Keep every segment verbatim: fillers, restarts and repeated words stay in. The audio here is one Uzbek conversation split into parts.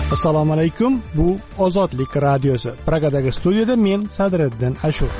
Assalomu alaykum. Bu Ozodlik radiosi. Pragadagi studiyada men Sadriddin Ashur.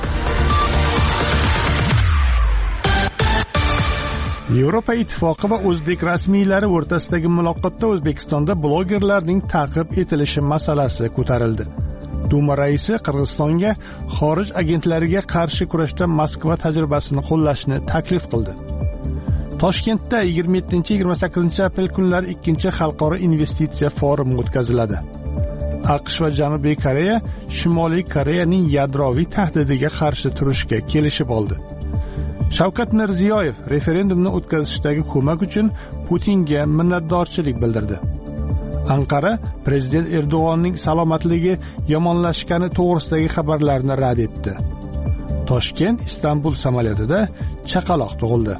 Yevropa Ittifoqi va o'zbek rasmiylari o'rtasidagi muloqotda O'zbekistonda blogerlarning ta'qib etilishi masalasi ko'tarildi. Duma raisi Qirg'izistonga xorij agentlariga qarshi kurashda Moskva tajribasini qo'llashni taklif qildi. Toshkentda yigirma yettinchi yigirma sakkizinchi aprel kunlari ikkinchi xalqaro investitsiya forumi o'tkaziladi. AQSh va Janubiy Koreya Shimoliy Koreyaning yadroviy tahdidiga qarshi turishga kelishib oldi. Shavkat Mirziyoyev referendumni o'tkazishdagi ko'mak uchun Putinga minnatdorchilik bildirdi. Anqara prezident Erdo'g'onning salomatligi yomonlashgani to'g'risidagi xabarlarni rad etdi. Toshkent Istanbul samolyotida chaqaloq tug'ildi.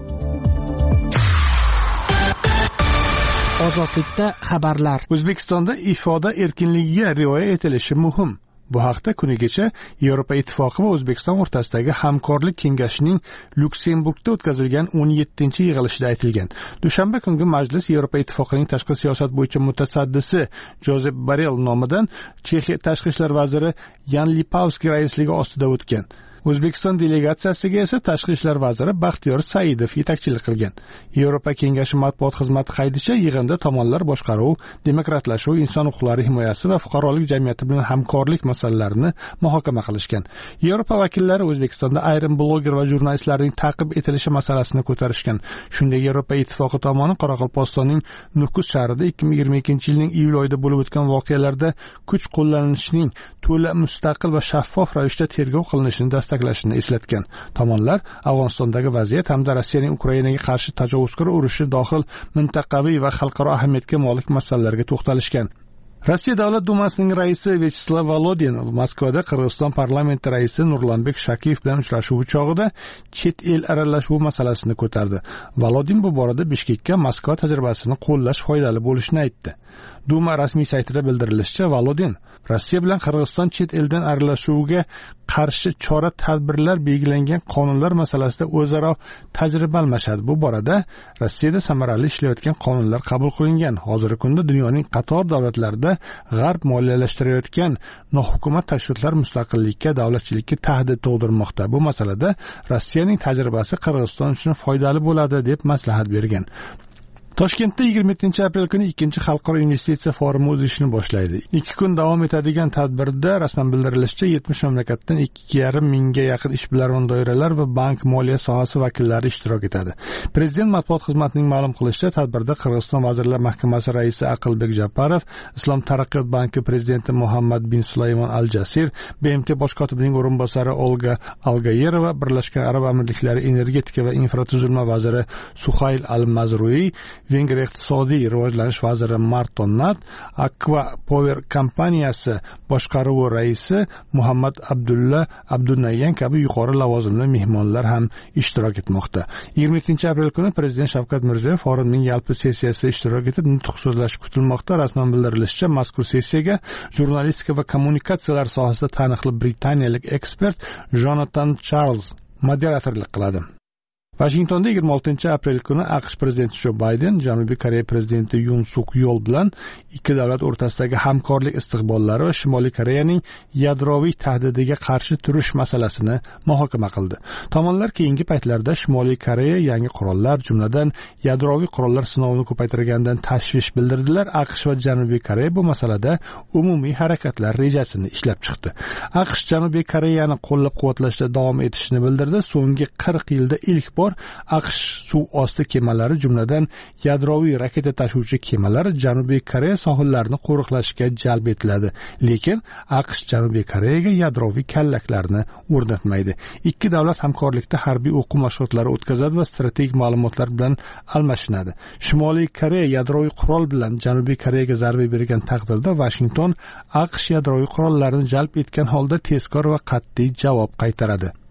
Ozodlikda xabarlar. O'zbekistonda ifoda erkinligiga rioya etilishi muhim. Bu haqda kunigacha Yevropa Ittifoqi va O'zbekiston o'rtasidagi hamkorlik kengashining Lyuksemburgda o'tkazilgan o'n yettinchi yig'ilishida aytilgan. Dushanba kungi majlis Yevropa Ittifoqining tashqi siyosat bo'yicha mutasaddisi Jozef Borrell nomidan Chexiya tashqi ishlar vaziri Yan Lipavskiy raisligi ostida o'tgan. O'zbekiston delegatsiyasiga esa tashqi ishlar vaziri Baxtiyor Saidov yetakchilik qilgan. Yevropa kengashi matbuot xizmati qaydicha yig'inda tomonlar boshqaruv, demokratlashuv, inson huquqlari himoyasi va fuqarolik jamiyati bilan hamkorlik masalalarini muhokama qilishgan. Yevropa vakillari O'zbekistonda ayrim bloger va jurnalistlarning ta'qib etilishi masalasini ko'tarishgan. Shuningdek, Yevropa Ittifoqi tomoni Qoraqalpog'istonning Nukus shahrida ikki ming yigirma ikkinchi yilning iyul oyida bo'lib o'tgan voqealarda kuch qo'llanishining to'la mustaqil va shaffof ravishda tergov qilinishini taklashini eslatgan. Tomonlar Afg'onistondagi vaziyat hamda Rossiyaning Ukrainaga qarshi tajovuzkor urushi dohil mintaqaviy va xalqaro ahamiyatga molik masalalarga to'xtalishgan. Rossiya Davlat dumasining raisi Vyacheslav Volodin Moskvada Qirg'iziston parlamenti raisi Nurlanbek Shakiyev bilan uchrashuvi chog'ida chet el aralashuvi masalasini ko'tardi. Volodin bu borada Bishkekka Moskva tajribasini qo'llash foydali bo'lishini aytdi. Duma rasmiy saytida bildirilishicha, Volodin Rossiya bilan Qirg'iziston chet eldan aralashuviga qarshi chora-tadbirlar belgilangan qonunlar masalasida o'zaro tajriba almashadi. Bu borada Rossiyada samarali ishlayotgan qonunlar qabul qilingan. Hozirgi kunda dunyoning qator davlatlarida g'arb moliyalashtirayotgan nohukumat tashkilotlar mustaqillikka, davlatchilikka tahdid tug'dirmoqda. Bu masalada Rossiyaning tajribasi Qirg'iziston uchun foydali bo'ladi deb maslahat bergan. Toshkentda yigirma yettinchi aprel kuni ikkinchi xalqaro investitsiya forumi o'z ishini boshlaydi. ikki kun davom etadigan tadbirda rasman bildirilishicha yetmish mamlakatdan ikki yarim mingga yaqin ishbilarmon doiralar va bank moliya sohasi vakillari ishtirok etadi. Prezident matbuot xizmatining ma'lum qilishicha, tadbirda Qirg'iziston Vazirlar Mahkamasi raisi Aqilbek Japarov, Islom taraqqiyot banki prezidenti Muhammad bin Sulaymon Al-Jasir, B M T bosh kotibining o'rinbosari Olga Algayerova, Birlashgan Arab Amirliklari energetika va infratuzilma vaziri Suhayl Al-Mazrui, Vengriya iqtisodiy rivojlanish vaziri Marton Nat, Aqua Power kompaniyasi boshqaruvi raisi Muhammad Abdulla Abdunayyan kabi yuqori lavozimli mehmonlar ham ishtirok etmoqda. yigirma ikkinchi aprel kuni Prezident Shavkat Mirziyoyev forumning yalpi sessiyasida ishtirok etib, nutq so'zlashi kutilmoqda. Rasman bildirilishicha, mazkur sessiyaga jurnalistika va kommunikatsiyalar sohasida taniqli britaniyalik ekspert Jonathan Charles moderatorlik qiladi. Washingtonda yigirma oltinchi aprel kuni AQSh prezidenti Jo Bayden Janubiy Koreya prezidenti Yun Suk Yol bilan ikki davlat o'rtasidagi hamkorlik istiqbollari va Shimoliy Koreyaning yadroviy tahdidiga qarshi turish masalasini muhokama qildi. Tomonlar keyingi paytlarda Shimoliy Koreya yangi qurollar, jumladan yadroviy qurollar sinovini ko'paytirgandan tashvish bildirdilar. AQSh va Janubiy Koreya bu masalada umumiy harakatlar rejasini ishlab chiqdi. AQSh Janubiy Koreyani qo'llab-quvvatlashda davom etishini bildirdi. So'nggi qirq yilda ilk bor AQSh suv osti kemalari, jumladan yadroviy raketa tashuvchi kemalar Janubiy Koreya sohillarini qo'riqlashga jalb etiladi. Lekin AQSh Janubiy Koreyaga yadroviy kallaklarni o'rnatmaydi. Ikki davlat hamkorlikda harbiy o'quv mashg'ulotlari o'tkazadi va strategik ma'lumotlar bilan almashinadi. Shimoliy Koreya yadroviy qurol bilan Janubiy Koreyaga zarba bergan taqdirda Washington AQSh yadroviy qurollarini jalb etgan holda tezkor va qat'iy javob qaytaradi.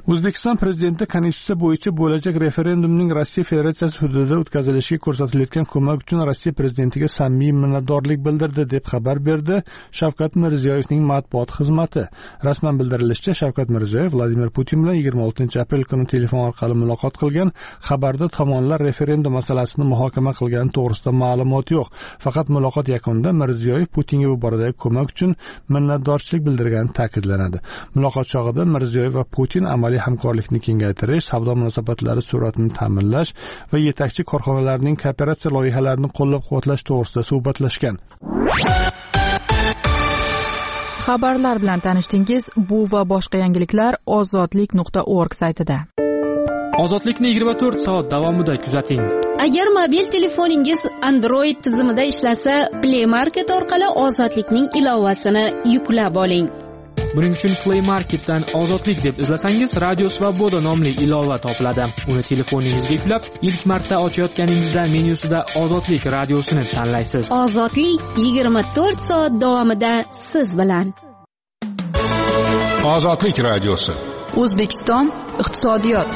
O'zbekiston prezidenti konstitutsiya bo'yicha bo'lajak referendumning Rossiya Federatsiyasi hududida o'tkazilishiga ko'rsatilayotgan ko'mak uchun Rossiya prezidentiga samimiy minnatdorlik bildirdi deb xabar berdi Shavkat Mirziyoyevning matbuot xizmati. Rasman bildirilishicha, Shavkat Mirziyoyev Vladimir Putin bilan yigirma oltinchi aprel kuni telefon orqali muloqot qilgan. Xabarda tomonlar referendum masalasini muhokama qilgani to'g'risida ma'lumot yo'q. Faqat muloqot yakunida Mirziyoyev Putinga bu boradagi ko'mak uchun minnatdorchilik bildirgani ta'kidlanadi. Muloqot chog'ida Mirziyoyev va Putin amaliy hamkorlikni kengaytirish, savdo munosabatlari sur'atini ta'minlash va yetakchi korxonalarning kooperatsiya loyihalarini qo'llab-quvvatlash to'g'risida suhbatlashgan. Xabarlar bilan tanishdingiz. Bu va boshqa yangiliklar ozodlik nuqta org saytida. Ozodlikni yigirma to'rt soat davomida kuzating. Agar mobil telefoningiz Android tizimida ishlasa, Play Market orqali Ozodlikning ilovasini yuklab oling. Buning uchun Play Marketdan Ozodlik deb izlasangiz, Radio Svoboda nomli ilova topiladi. Uni telefoningizga yuklab, ilk marta ochayotganingizda menyusida Ozodlik radiosini tanlaysiz. Ozodlik yigirma to'rt soat davomida siz bilan. Ozodlik radiosi. O'zbekiston iqtisodiyot.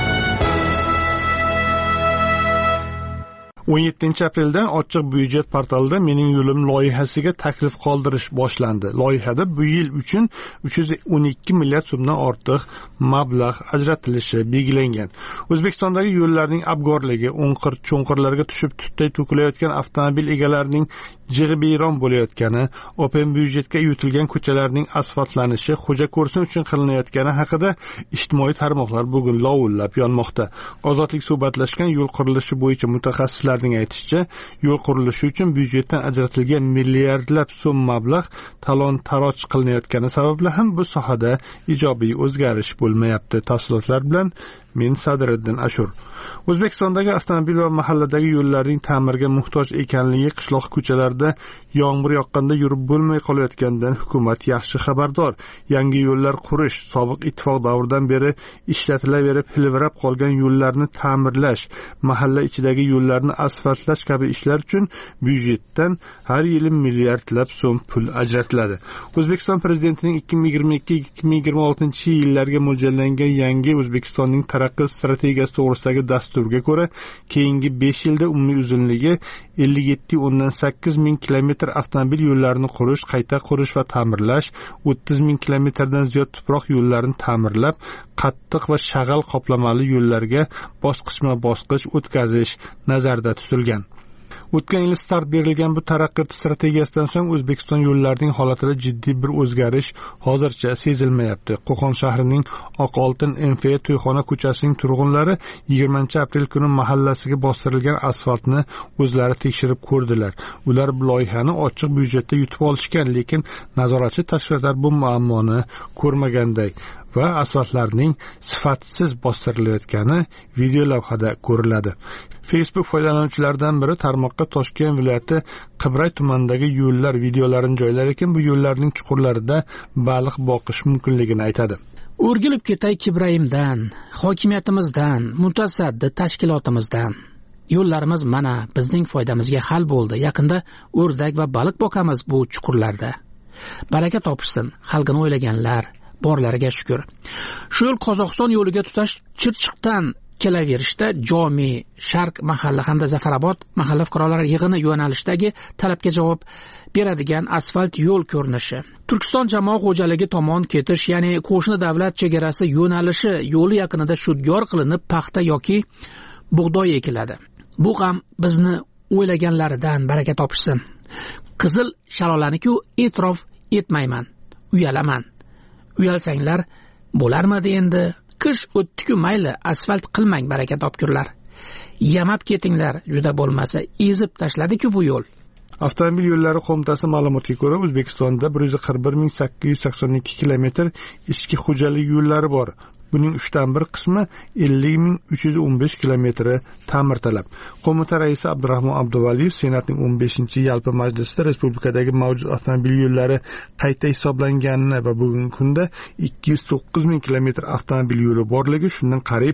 o'n yettinchi apreldan ochiq byudjet portalida Mening yo'lim loyihasiga taklif qoldirish boshlandi. Loyihada bu yil uchun uch yuz o'n ikki milliard so'mdan ortiq mablag' ajratilishi belgilangan. O'zbekistondagi yo'llarning abgorligi, o'nqir-cho'nqirlarga tushib tutday to'kilayotgan avtomobil egalarining jig'ibiyron bo'layotgani, open byudjetga yutilgan ko'chalarning asfaltlanishi xo'ja ko'rsin uchun qilinayotgani haqida ijtimoiy tarmoqlar bugun lovullab yonmoqda. Ozodlik suhbatlashgan yo'l qurilishi bo'yicha mutaxassislarning aytishicha, yo'l qurilishi uchun byudjetdan ajratilgan milliardlab so'm mablag' talon-taroj qilinayotgani sababli ham bu sohada ijobiy o'zgarish bo'lmayapti. Tafsilotlar bilan men Sadriddin Ashur. O'zbekistondagi avtomobil va mahalladagi yo'llarning ta'mirga muhtoj ekanligi, qishloq ko'chalarida yomg'ir yoqqanda yurib bo'lmay qolayotganidan hukumat yaxshi xabardor. Yangi yo'llar qurish, sobiq ittifoq davridan beri ishlatilaverib hilvirab qolgan yo'llarni ta'mirlash, mahalla ichidagi yo'llarni asfaltlash kabi ishlar uchun byudjetdan har yili milliardlab so'm pul ajratiladi. O'zbekiston prezidentining ikki ming yigirma ikki ikki ming yigirma oltinchi yillarga mo'ljallangan yangi O'zbekistonning taraqqiyot strategiyasi to'g'risidagi dasturga ko'ra, keyingi besh yilda umumiy uzunligi ellik yetti o'ndan sakkiz ming kilometr avtomobil yo'llarini qurish, qayta qurish va ta'mirlash, o'ttiz ming kilometrdan ziyod tuproq yo'llarini ta'mirlab, qattiq va shag'al qoplamali yo'llarga bosqichma-bosqich o'tkazish nazarda tutilgan. O'tgan yil start berilgan bu taraqqiyot strategiyasidan so'ng O'zbekiston yo'llarining holatida jiddiy bir o'zgarish hozircha sezilmayapti. Qo'qon shahrining Oqoltin M F To'yxona ko'chasining turg'unlari yigirmanchi aprel kuni mahallasiga bostirilgan asfaltni o'zlari tekshirib ko'rdilar. Ular bu loyihani ochiq byudjetda yutib olishgan, lekin nazoratchi tashkilotlar bu muammoni ko'rmaganday va asfaltlarning sifatsiz bostirilayotgani video lavhada ko'riladi. Facebook foydalanuvchilaridan biri tarmoqqa Toshkent viloyati Qibray tumanidagi yo'llar videolarini joylar ekan, bu yo'llarning chuqurlarida baliq boqish mumkinligini aytadi. O'rgilib ketay Kibrayimdan, hokimiyatimizdan, mutasaddi tashkilotimizdan. Yo'llarimiz mana bizning foydamizga hal bo'ldi. Yaqinda o'rdak va baliq boqamiz bu chuqurlarda. Baraka topishsin xalqini o'ylaganlar. Borlariga shukr. Shu yo'l Qozog'iston yo'liga tutash Chirchiqdan kelaverishda Jomi, Sharq mahalla hamda Zafarobod mahalla fuqarolari yig'ini yo'nalishdagi talabga javob beradigan asfalt yo'l ko'rinishi. Turkiston jamoat xo'jaligi tomon ketish, ya'ni qo'shni davlat chegarasi yo'nalishi yo'li yaqinida shudgor qilinib paxta yoki bug'doy ekiladi. Bu ham bizni o'ylaganlaridan baraka topishsin. Qizil shalolaniku e'tirof etmayman, uyalaman. Uyalsanglar bo'larmidi endi? Qish o'tdi-ku mayli, asfalt qilmang baraka topkurlar. Yamab ketinglar, juda bo'lmasa ezib tashladi-ku bu yo'l. Avtomobil yo'llari qo'mitasi ma'lumotiga ko'ra, O'zbekistonda bir yuz qirq bir ming sakkiz yuz sakson ikki kilometr ichki xo'jalik yo'llari bor. Buning uchdan bir qismi ellik ming uch yuz o'n besh kilometri ta'mirtalab. Qo'mita raisi Abdurahmon Abduvaliyev Senatning o'n beshinchi yalpi majlisida respublikadagi mavjud avtomobil yo'llari qayta hisoblanganini va bugungi kunda ikki yuz to'qqiz ming kilometr avtomobil yo'li borligi, shundan qariyb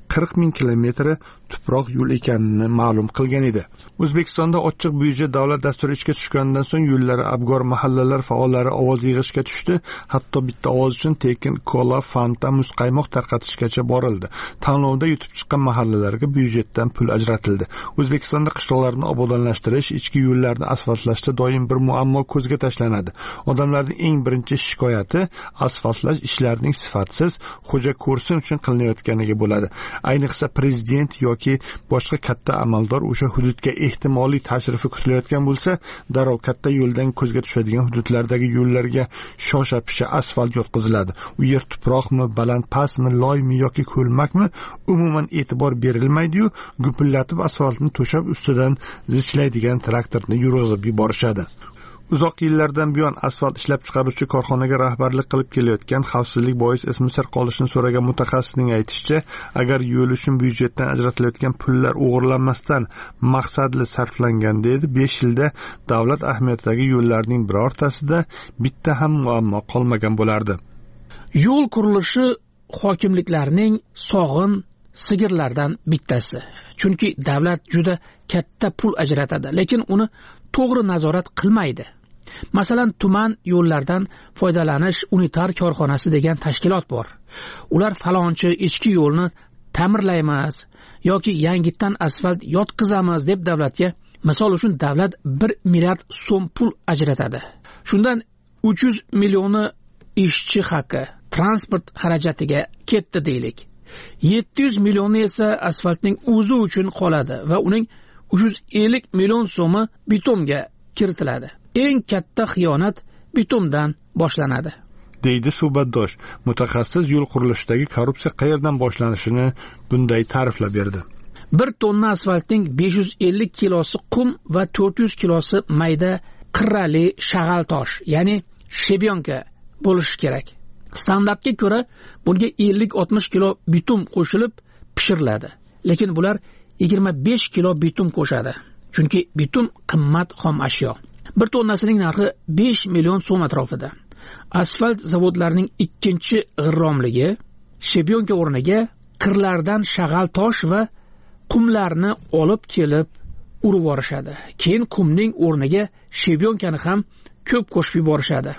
qirq ming kilometri tuproq yo'l ekanini ma'lum qilgan edi. O'zbekistonda ochiq byudjet davlat dasturi ishga tushgandan so'ng yo'llar, abgor mahallalar faollari ovoz yig'ishga tushdi. Hatto bitta ovoz uchun tekin kola, fanta, muzqaymoq tarqatishgacha borildi. Tanlovda yutib chiqqan mahallalarga byudjetdan pul ajratildi. O'zbekistonda qishloqlarni obodonlashtirish, ichki yo'llarni asfaltlashda doim bir muammo ko'zga tashlanadi. Odamlarning eng birinchi shikoyati asfaltlash ishlarining sifatsiz, xo'ja ko'rsin uchun qilinayotganiga bo'ladi. Ayniqsa prezident yoki boshqa katta amaldor o'sha hududga ehtimoliy tashrifi kutilayotgan bo'lsa, darrov katta yo'ldan ko'zga tushadigan hududlardagi yo'llarga shosha-pisha asfalt yotqiziladi. U yer tuproqmi, baland pastmi, loymi yoki ko'lmakmi, umuman e'tibor berilmaydi-yu, gupillatib asfaltni to'shab ustidan zichlaydigan traktorni yurg'izib yuborishadi. Uzoq yillardan buyon asfalt ishlab chiqaruvchi korxonaga rahbarlik qilib kelayotgan, xavfsizlik bois ismi sir qolishini so'ragan mutaxassisning aytishicha, agar yo'l uchun byudjetdan ajratilayotgan pullar o'g'irlanmasdan maqsadli sarflanganda edi, besh yilda davlat ahamiyatidagi yo'llarning birortasida bitta ham muammo qolmagan bo'lardi. Yo'l qurilishi hokimliklarning sog'in sigirlardan bittasi. Chunki davlat juda katta pul ajratadi, lekin uni to'g'ri nazorat qilmaydi. Masalan, tuman yo'llardan foydalanish unitar korxonasi degan tashkilot bor. Ular falonchi ichki yo'lni ta'mirlaymiz yoki yangitdan asfalt yotqizamiz deb davlatga, misol uchun davlat bir milliard so'm pul ajratadi. Shundan uch yuz millioni ishchi haqi, transport xarajatiga ketdi deylik. yetti yuz millioni esa asfaltning o'zi uchun qoladi va uning uch yuz ellik million so'mi bitumga kiritiladi. Eng katta xiyonat bitumdan boshlanadi, deydi suhbatdosh. Mutaxassis yo'l qurilishidagi korrupsiya qayerdan boshlanishini bunday ta'riflab berdi. Bir tonna asfaltning besh yuz ellik kilosi qum va to'rt yuz kilosi mayda qirrali shag'al tosh, ya'ni shebyonka bo'lishi kerak. Standartga ko'ra bunga ellik oltmish kilo bitum qo'shilib pishiriladi. Lekin bular yigirma besh kilo bitum qo'shadi. Chunki bitum qimmat xom ashyo. Bir tonnasining narxi besh million so'm atrofida. Asfalt zavodlarining ikkinchi g'irromligi shebyonka o'rniga qirlardan shag'al tosh va qumlarni olib kelib urib yorishadi. Keyin qumning o'rniga shebyonkani ham ko'p qo'shib yuborishadi.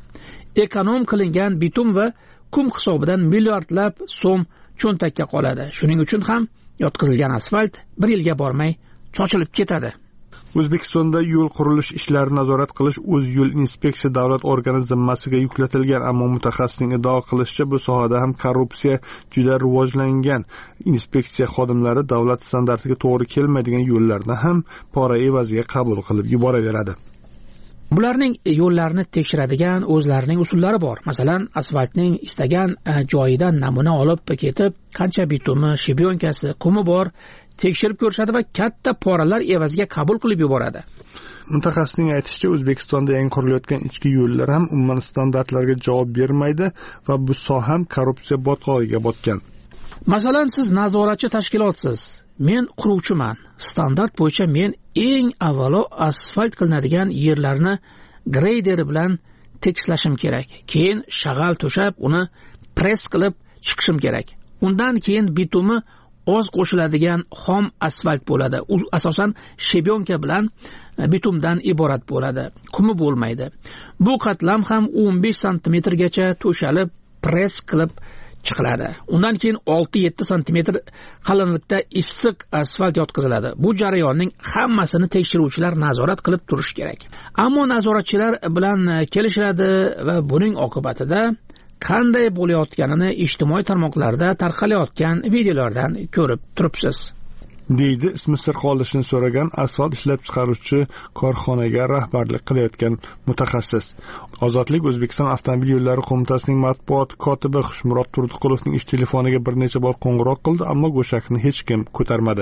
Ekonom qilingan bitum va qum hisobidan milliardlab so'm cho'ntakka qoladi. Shuning uchun ham yotqizilgan asfalt bir yilga bormay chochilib ketadi. O'zbekistonda yo'l qurilish ishlarini nazorat qilish o'z yo'l inspeksiya davlat organi zimmasiga yuklatilgan, ammo mutaxassisning iddao qilishicha bu sohada ham korrupsiya juda rivojlangan. Inspeksiya xodimlari davlat standartiga to'g'ri kelmaydigan yo'llarni ham pora evaziga qabul qilib yuboraveradi. Bularning yo'llarni tekshiradigan o'zlarining usullari bor. Masalan, asfaltning istagan joyidan namuna olib ketib, qancha bitumi, shebyonkasi, qumi bor tekshirib ko'rishadi va katta poralar evaziga qabul qilib yuboradi. Mutaxassisning aytishicha, O'zbekistonda yangi qurilayotgan ichki yo'llar ham umuman standartlarga javob bermaydi va bu soha ham korrupsiya botqog'iga botgan. Masalan, siz nazoratchi tashkilotsiz. Men quruvchiman. Standart bo'yicha men eng avvalo asfalt qilinadigan yerlarni greyder bilan tekslashim kerak. Keyin shag'al to'shab, uni press qilib chiqishim kerak. Undan keyin bitumi oz qo'shiladigan xom asfalt bo'ladi. U asosan shebyonka bilan bitumdan iborat bo'ladi. Qumi bo'lmaydi. Bu qatlam ham o'n besh santimetrgacha to'shalib, press qilib chiqiladi. Undan keyin olti yetti santimetr qalinlikda issiq asfalt yotqiziladi. Bu jarayonning hammasini tekshiruvchilar nazorat qilib turish kerak. Ammo nazoratchilar bilan kelishiladi va buning oqibatida qanday bo'layotganini ijtimoiy tarmoqlarda tarqalayotgan videolardan ko'rib turibsiz, deydi ismi sir qolishini so'ragan asfalt ishlab chiqaruvchi korxonaga rahbarlik qilayotgan mutaxassis. Ozodlik O'zbekiston avtomobil yo'llari qo'mitasining matbuot kotibi Xushmurod Turdiqulovning ish telefoniga bir necha bor qo'ng'iroq qildi, ammo go'shakni hech kim ko'tarmadi.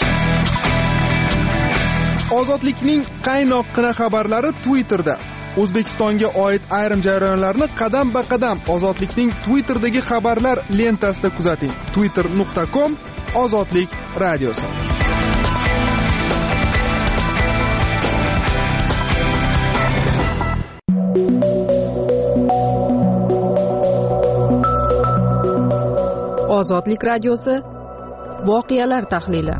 Ozodlikning qaynoqqina xabarlari Twitterda. O'zbekistonga oid ayrim jarayonlarni qadam-ba-qadam Ozodlikning Twitter'dagi xabarlar lentasida kuzating. twitter nuqta com Ozodlik radiosi. Ozodlik radiosi voqealar tahlili.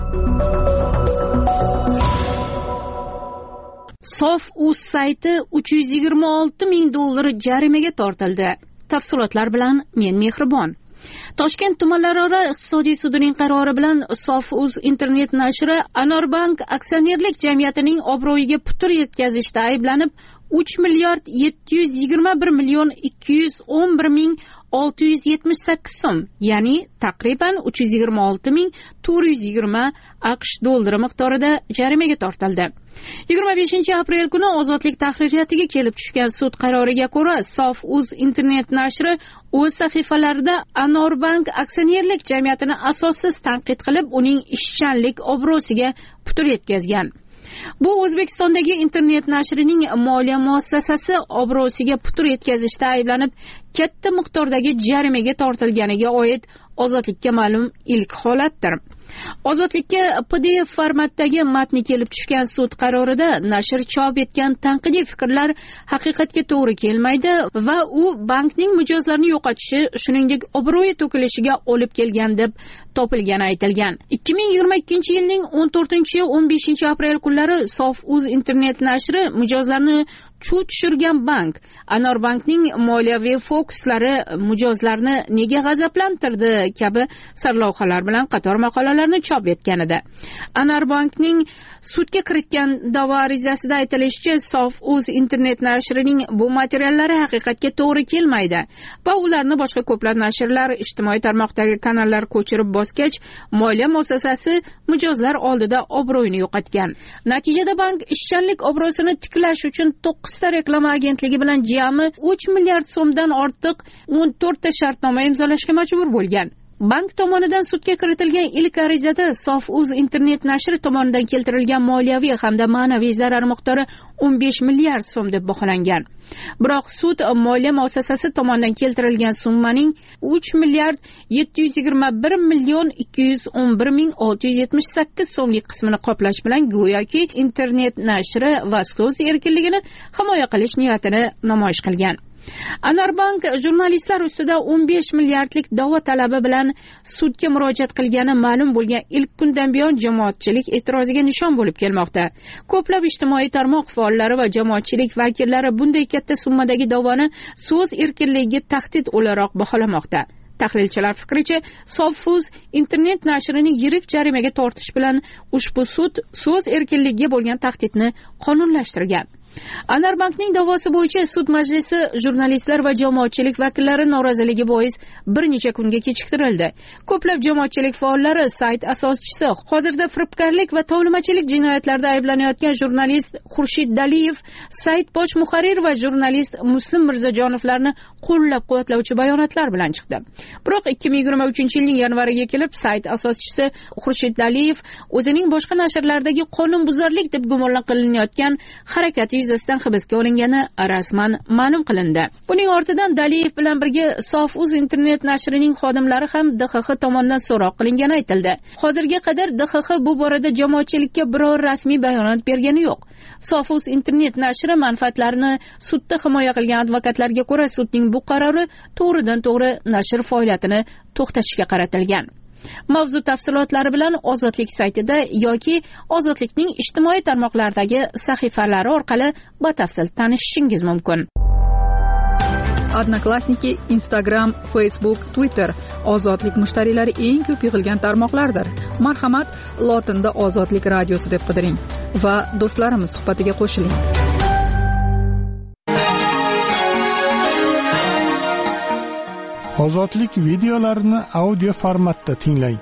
Sof.uz sayti uch yuz yigirma olti ming dollar jarimaga tortildi. Tafsilotlar bilan men Mehribon. Toshkent tumanlararo iqtisodiy sudining qarori bilan Sof.uz internet nashri Anorbank aksionerlik jamiyatining obro'yiga putur yetkazishda ayblanib uch milliard yetti yuz yigirma bir million ikki yuz o'n bir ming olti yuz yetmish sakkiz so'm, ya'ni taqriban uch yuz yigirma olti ming to'rt yuz yigirma AQSh dollari miqdorida jarimaga tortildi. yigirma beshinchi aprel kuni Ozodlik tahririyatiga kelib tushgan sud qaroriga ko'ra, Sof.uz internet nashri o'z sahifalarida Anorbank aksionerlik jamiyatini asossiz tanqid qilib, uning ishchanlik obro'siga putur yetkazgan. Bu O'zbekistondagi internet nashrining moliya muassasasi obro'siga putur yetkazishda ayblanib, katta miqdordagi jarimaga tortilganiga oid Ozodlikka ma'lum ilk holatdir. Ozodlikka P D F formatdagi matni kelib tushgan sud qarorida nashr chop etgan tanqidiy fikrlar haqiqatga to'g'ri kelmaydi va u bankning mijozlarini yo'qotishi, shuningdek obro'yi to'kilishiga olib kelgan deb topilgani aytilgan. ikki ming yigirma ikkinchi yilning o'n to'rtinchi o'n beshinchi aprel kunlari Sof.uz internet nashri mijozlarni chuv tushirgan bank Anorbankning moliyaviy fokuslari mijozlarni nega g'azablantirdi kabi sarlavhalar bilan qator maqolalarni chop etgan edi. Anorbankning sudga kiritgan da'vo arizasida aytilishicha, Sof.uz internet nashrining bu materiallari haqiqatga to'g'ri kelmaydi va ularni boshqa ko'plab nashrlar ijtimoiy tarmoqdagi kanallar ko'chirib bosgach, moliya muassasasi mijozlar oldida obro'yini yo'qotgan. Natijada bank ishchanlik obro'sini tiklash uchun to'qqizta reklama agentligi bilan jami uch milliard so'mdan ortiq o'n to'rtta shartnoma imzolashga majbur bo'lgan. Bank tomonidan sudga kiritilgan ilk arizada Sof.uz internet nashri tomonidan keltirilgan moliyaviy hamda ma'naviy zarar miqdori o'n besh milliard so'm deb baholangan. Biroq sud moliya muassasasi tomonidan keltirilgan summaning uch milliard yetti yuz yigirma bir million ikki yuz o'n bir ming olti yuz yetmish sakkiz so'mlik qismini qoplash bilan go'yoki internet nashri va so'z erkinligini himoya qilish niyatini namoyish qilgan. Anorbank jurnalistlar ustida o'n besh milliardlik da'vo talabi bilan sudga murojaat qilgani ma'lum bo'lgan ilk kundan buyon jamoatchilik e'tiroziga nishon bo'lib kelmoqda. Ko'plab ijtimoiy tarmoq faollari va jamoatchilik vakillari bunday katta summadagi da'voni so'z erkinligiga tahdid o'laroq baholamoqda. Tahlilchilar fikricha, Sof.uz internet nashrini yirik jarimaga tortish bilan ushbu sud so'z erkinligiga bo'lgan tahdidni qonunlashtirgan. Anorbankning da'vosi bo'yicha sud majlisi jurnalistlar va jamoatchilik vakillari noroziligi bois bir necha kunga kechiktirildi. Ko'plab jamoatchilik faollari, sayt asoschisi, hozirda firibgarlik va tovlimachilik jinoyatlarida ayblanayotgan jurnalist Xurshid Daliyev, sayt bosh muharrir va jurnalist Muslim Mirzajonovlarni qo'llab-quvvatlovchi bayonotlar bilan chiqdi. Biroq ikki ming yigirma uchinchi yilning yanvariga kelib sayt asoschisi Xurshid Daliyev o'zining boshqa nashrlardagi qonunbuzarlik deb gumon qilinayotgan harakati yuzasidan hibsga olingani rasman ma'lum qilindi. Buning ortidan Daliyev bilan birga Sof.uz internet nashrining xodimlari ham D X X tomonidan so'roq qilingani aytildi. Hozirga qadar D X X bu borada jamoatchilikka biror rasmiy bayonot bergani yo'q. Sof.uz internet nashri manfaatlarini sudda himoya qilgan advokatlarga ko'ra, sudning bu qarori to'g'ridan to'g'ri nashr faoliyatini to'xtatishga qaratilgan. Mavzu tafsilotlari bilan Ozodlik saytida yoki Ozodlikning ijtimoiy tarmoqlardagi sahifalari orqali batafsil tanishishingiz mumkin. Odnoklassniki, Instagram, Facebook, Twitter Ozodlik mushtariylari eng ko'p yig'ilgan tarmoqlardir. Marhamat, lotinda Ozodlik radiosi deb qidiring va do'stlarimiz suhbatiga qo'shiling. Ozodlik videolarini audio formatda tinglang.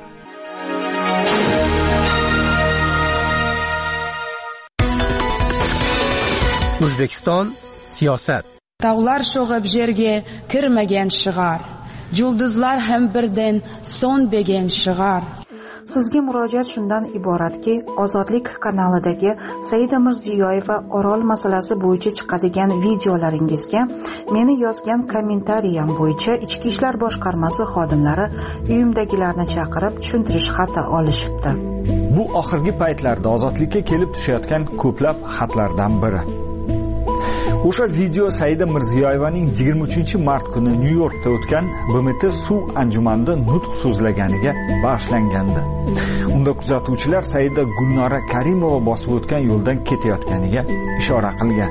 O'zbekiston siyosat. Tog'lar sho'g'ib yerga kirmagan shigar, yulduzlar ham birdan so'nmagan shigar. Sizga murojaat shundan iboratki, Ozodlik kanalidagi Saida Mirziyoyeva Orol masalasi bo'yicha chiqadigan videolaringizga meni yozgan kommentariyam bo'yicha Ichki ishlar boshqarmasi xodimlari uyimdagilarni chaqirib tushuntirish xati olishibdi. Bu oxirgi paytlarda Ozodlikka kelib tushayotgan ko'plab xatlardan biri. O'sha video Saida Mirziyoyevaning yigirma uchinchi mart kuni Nyu-Yorkda o'tgan B M T suv anjumanida nutq so'zlaganiga bag'ishlangandi. Unda kuzatuvchilar Saida Gulnora Karimova bosib o'tgan yo'ldan ketayotganiga ishora qilgan.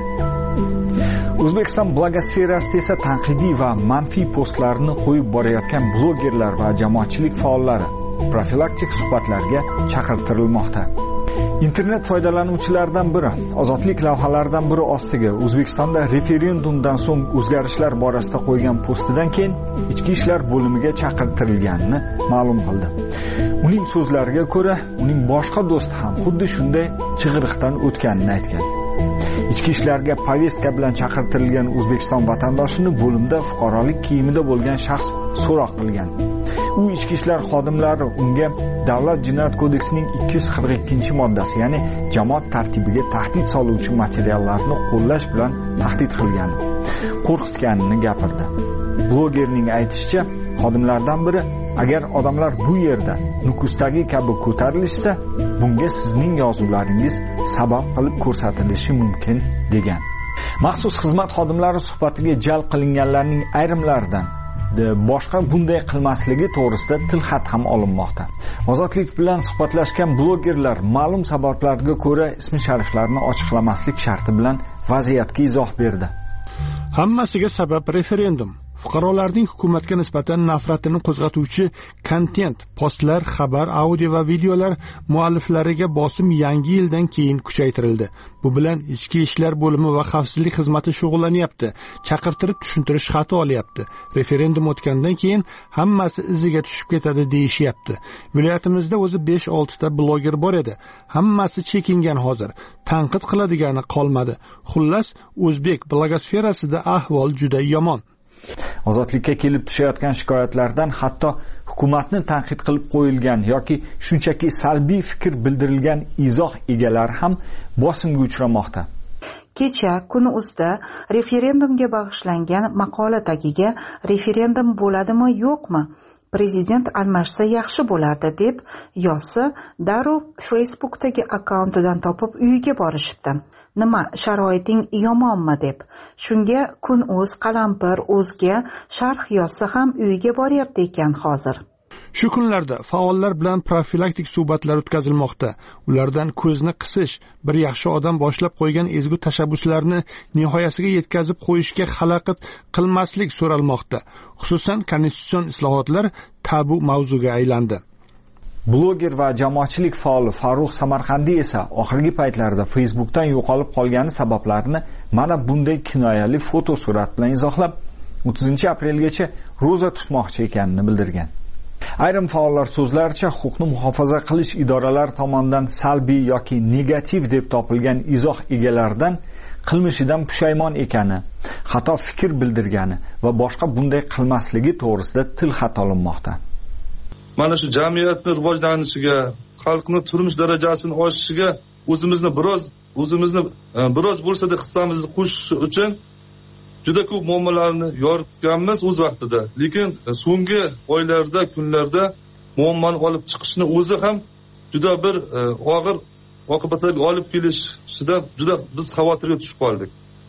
O'zbekiston blogosferasida esa tanqidiy va manfiy postlarni qo'yib borayotgan blogerlar va jamoatchilik faollari profilaktik suhbatlarga chaqirtirilmoqda. Internet foydalanuvchilaridan biri ozodlik lavhalaridan biri ostiga O'zbekistonda referendumdan so'ng o'zgarishlar borasida qo'ygan postidan keyin ichki ishlar bo'limiga chaqirtirilganini ma'lum qildi. Uning so'zlariga ko'ra, uning boshqa do'sti ham xuddi shunday chig'iriqdan o'tganini aytgan. Ichki ishlarga povestka bilan chaqirtirilgan O'zbekiston vatandoshini bo'limda fuqarolik kiyimida bo'lgan shaxs so'roq qilgan. U ichki ishlar xodimlari unga Davlat jinoyat kodeksining ikki yuz qirq ikkinchi moddasi, ya'ni jamoat tartibiga tahdid soluvchi materiallarni qo'llash bilan tahdid qilgan, qo'rqitganini gapirdi. Blogerning aytishicha, xodimlardan biri agar odamlar bu yerda Nukusdagi kabi ko'tarilishsa, bunga sizning yozuvlaringiz sabab qilib ko'rsatilishi mumkin degan. Maxsus xizmat xodimlari suhbatiga jalb qilinganlarning ayrimlaridan boshqa bunday qilmasligi to'g'risida tilxat ham olinmoqda. Ozodlik bilan suhbatlashgan blogerlar ma'lum sabablarga ko'ra ismi shariflarini ochiqlamaslik sharti bilan vaziyatga izoh berdi. Hammasiga sabab referendum. Fuqarolarning hukumatga nisbatan nafratini qo'zg'atuvchi kontent, postlar, xabar, audio va videolar mualliflariga bosim yangi yildan keyin kuchaytirildi. Bu bilan ichki ishlar bo'limi va xavfsizlik xizmati shug'ullanyapti. Chaqirtirib tushuntirish xati olyapti. Referendum o'tgandan keyin hammasi iziga tushib ketadi deyishyapti. Viloyatimizda o'zi besh olti ta bloger bor edi. Hammasi chekingan hozir. Tanqid qiladigani qolmadi. Xullas, o'zbek blogosferasida ahvol juda yomon. Ozodlikka kelib tushayotgan shikoyatlardan hatto hukumatni tanqid qilib qo'yilgan yoki shunchaki salbiy fikr bildirilgan izoh egalari ham bosimga uchramoqda. Kecha Kun.uzda referendumga bag'ishlangan maqola tagiga referendum bo'ladimi yo'qmi? Prezident almashsa yaxshi bo'lardi deb yozsa, darrov Facebookdagi akkauntidan topib uyiga borishibdi. Nima, sharoiting yomonmi deb. Shunga Kun.uz, Qalampir, o'zga sharh yozsa ham uyiga boryapti ekan hozir. Shu kunlarda faollar bilan profilaktik suhbatlar o'tkazilmoqda. Ulardan ko'zni qisish, bir yaxshi odam boshlab qo'ygan ezgu tashabbuslarni nihoyasiga yetkazib qo'yishga xalaqit qilmaslik so'ralmoqda. Xususan, konstitutsion islohotlar tabu mavzuga aylandi. Bloger va jamoatchilik faoli Farruh Samarqandiy esa oxirgi paytlarda Facebookdan yo'qolib qolgani sabablarini mana bunday kinoyali foto surat bilan izohlab, o'ttizinchi aprelgacha ro'za tutmoqchi ekanini bildirgan. Ayrim faollar so'zlaricha, huquqni muhofaza qilish idoralari tomonidan salbiy yoki negativ deb topilgan izoh egalaridan qilmishidan pushaymon ekani, xato fikr bildirgani va boshqa bunday qilmasligi to'g'risida tilxat olinmoqda. Mana shu jamiyatni rivojlanishiga, xalqning turmush darajasini oshishiga o'zimizni biroz o'zimizni biroz bo'lsa-da hissamizni qo'shish uchun juda ko'p muammolarni yoritganmiz o'z vaqtida. Lekin so'nggi oylarda, kunlarda muammoni olib chiqishni o'zi ham juda bir og'ir oqibatlarga olib kelishida juda biz xavotirga tushib qoldik.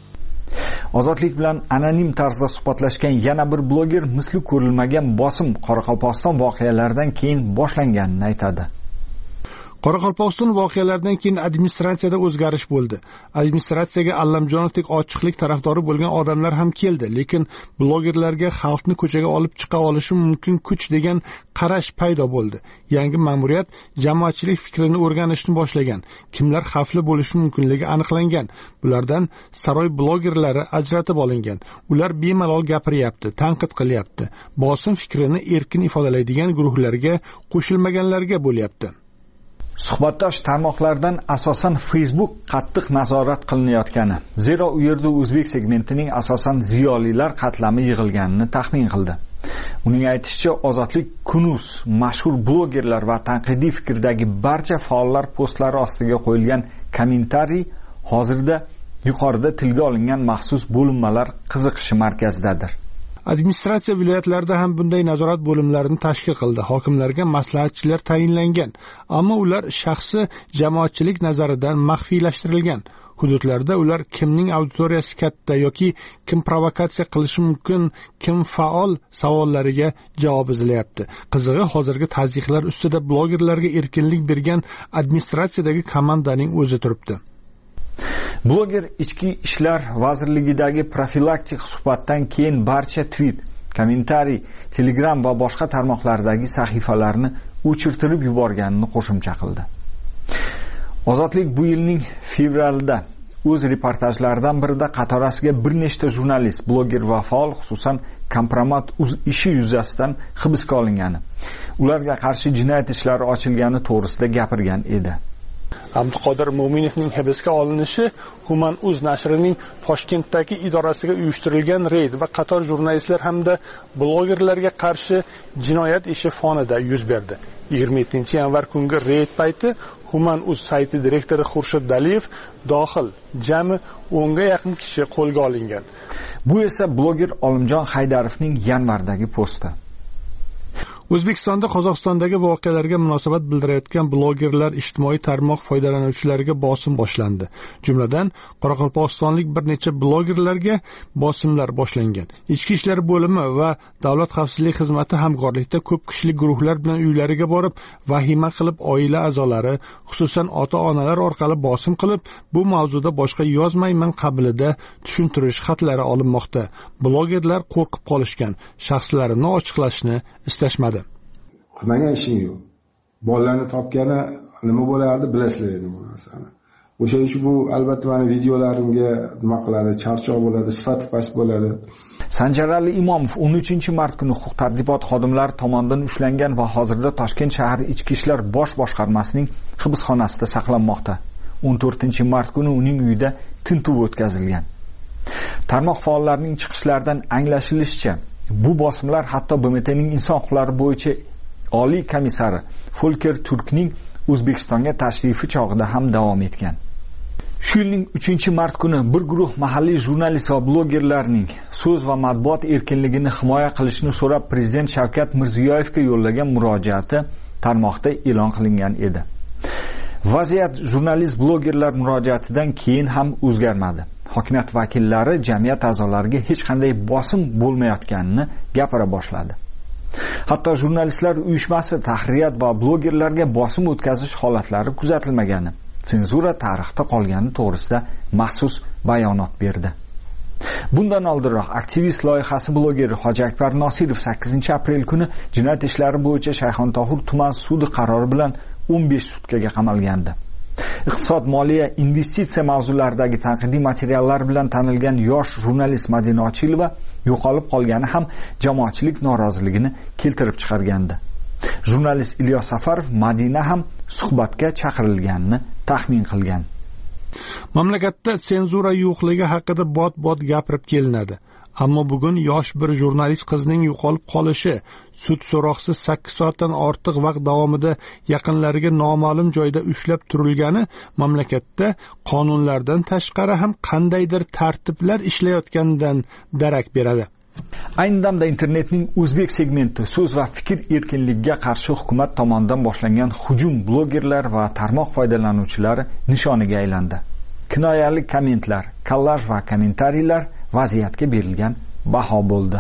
Ozodlik bilan anonim tarzda suhbatlashgan yana bir bloger misli ko'rilmagan bosim Qoraqalpog'iston voqealaridan keyin boshlanganini aytadi. Qoraqalpog'iston voqealaridan keyin administratsiyada o'zgarish bo'ldi. Administratsiyaga Allamjonovdek ochiqlik tarafdori bo'lgan odamlar ham keldi, lekin blogerlarga xalqni ko'chaga olib chiqa olishi mumkin kuch degan qarash paydo bo'ldi. Yangi ma'muriyat jamoatchilik fikrini o'rganishni boshlagan. Kimlar xavfli bo'lishi mumkinligi aniqlangan. Bulardan saroy blogerlari ajratib olingan. Ular bemalol gapiryapti, tanqid qilyapti. Bosim fikrini erkin ifodalaydigan guruhlarga qo'shilmaganlarga bo'lyapti. Suhbatdosh tarmoqlardan asosan Facebook qattiq nazorat qilinayotgani, zero u yerda o'zbek segmentining asosan ziyolilar qatlami yig'ilganini taxmin qildi. Uning aytishicha, Ozodlik Kun.uz mashhur blogerlar va tanqidiy fikrdagi barcha faollar postlari ostiga qo'yilgan kommentariy hozirda yuqorida tilga olingan maxsus bo'linmalar qiziqishi markazidadir. Administratsiya viloyatlarida ham bunday nazorat bo'limlarini tashkil qildi. Hokimlarga maslahatchilar tayinlangan, ammo ular shaxsi jamoatchilik nazaridan maxfiylashtirilgan. hududlarda ular kimning auditoriyasi katta yoki kim provokatsiya qilishi mumkin, kim faol savollariga javob izlayapti. Qizig'i, hozirgi tazyiqlar ustida blogerlarga erkinlik bergan administratsiyadagi komandaning o'zi turibdi. Bloger Ichki ishlar vazirligidagi profilaktik suhbatdan keyin barcha tweet, kommentariy, Telegram va boshqa tarmoqlardagi sahifalarni o'chirtirib yuborganini qo'shimcha qildi. Ozodlik bu yilning fevralida o'z reportajlaridan birida qatorasiga bir nechta jurnalist, bloger va faol, xususan kompromat ishi yuzasidan hibsga olingani, ularga qarshi jinoyat ishlari ochilgani to'g'risida gapirgan edi. Abduqodir Mo'minovning hibsga olinishi Human.uz nashrining Toshkentdagi idorasiga uyushtirilgan reyd va qator jurnalistlar hamda blogerlarga qarshi jinoyat ishi fonida yuz berdi. yigirma yettinchi yanvar kungi reyd payti Human.uz sayti direktori Xurshid Daliyev dohil jami o'nga yaqin kishi qo'lga olingan. Bu esa bloger Olimjon Haydarovning yanvardagi posti. O'zbekistonda Qozog'istondagi voqealarga munosabat bildirayotgan blogerlar ijtimoiy tarmoq foydalanuvchilariga bosim boshlandi. Jumladan, Qoraqalpog'istonlik bir necha blogerlarga bosimlar boshlangan. Ichki ishlar bo'limi va Davlat xavfsizlik xizmati hamkorlikda ko'p kishilik guruhlar bilan uylariga borib, vahima qilib oila a'zolari, xususan ota-onalar orqali bosim qilib, bu mavzuda boshqa yozmayman qabilida tushuntirish xatlari olinmoqda. Blogerlar qo'rqib qolishgan, shaxslarini ochiqlashni istashmadi. Qilmagan ishing yo'q. Bolalarni topgani nima bo'lardi, bilasizlar endi bu narsani. O'sha ish bu albatta meni videolarimga nima qiladi, charchoq bo'ladi, sifati past bo'ladi. Sanjarali Imomov o'n uchinchi mart kuni huquq-tartibot xodimlari tomonidan ushlangan va hozirda Toshkent shahar Ichki ishlar bosh boshqarmasining hibsxonasida saqlanmoqda. o'n to'rtinchi mart kuni uning uyida tintuv o'tkazilgan. Tarmoq faollarining chiqishlaridan anglashilishicha, bu bosimlar hatto B M T'ning inson huquqlari bo'yicha oliy komissari Folker Turkning O'zbekistonga tashrifi chog'ida ham davom etgan. Shu yilning uchinchi mart kuni bir guruh mahalliy jurnalist va blogerlarning so'z va matbuot erkinligini himoya qilishni so'rab Prezident Shavkat Mirziyoyevga yo'llagan murojaati tarmoqda e'lon qilingan edi. Vaziyat jurnalist blogerlar murojaatidan keyin ham o'zgarmadi. Hokimiyat vakillari jamiyat a'zolariga hech qanday bosim bo'lmayotganini gapira boshladi. Hatto jurnalistlar uyushmasi tahririyat va blogerlarga bosim o'tkazish holatlari kuzatilmagani, senzura tarixda qolgani to'g'risida maxsus bayonot berdi. Bundan oldinroq aktivist loyihasi blogeri Hoji Akbar Nosirov sakkizinchi aprel kuni jinoyat ishlari bo'yicha Shayxontohur tuman sudi qarori bilan o'n besh sutkaga qamalgandi. Iqtisod, moliya, investitsiya mavzularidagi tanqidiy materiallar bilan tanilgan yosh jurnalist Madina Ochilova yo'qolib qolgani ham jamoatchilik noroziligini keltirib chiqargandi. Jurnalist Ilyos Safarov Madina ham suhbatga chaqirilganini taxmin qilgan. Mamlakatda senzura yo'qligi haqida bot-bot gapirib kelinadi. Ammo bugun yosh bir jurnalist qizning yo'qolib qolishi, sud so'roqsiz sakkiz soatdan ortiq vaqt davomida yaqinlariga noma'lum joyda ushlab turilgani mamlakatda qonunlardan tashqari ham qandaydir tartiblar ishlayotganidan darak beradi. Ayni damda internetning o'zbek segmenti so'z va fikr erkinligiga qarshi hukumat tomonidan boshlangan hujum blogerlar va tarmoq foydalanuvchilari nishoniga aylandi. Kinoyali kommentlar, kollaj va kommentariylar vaziyatga berilgan baho bo'ldi.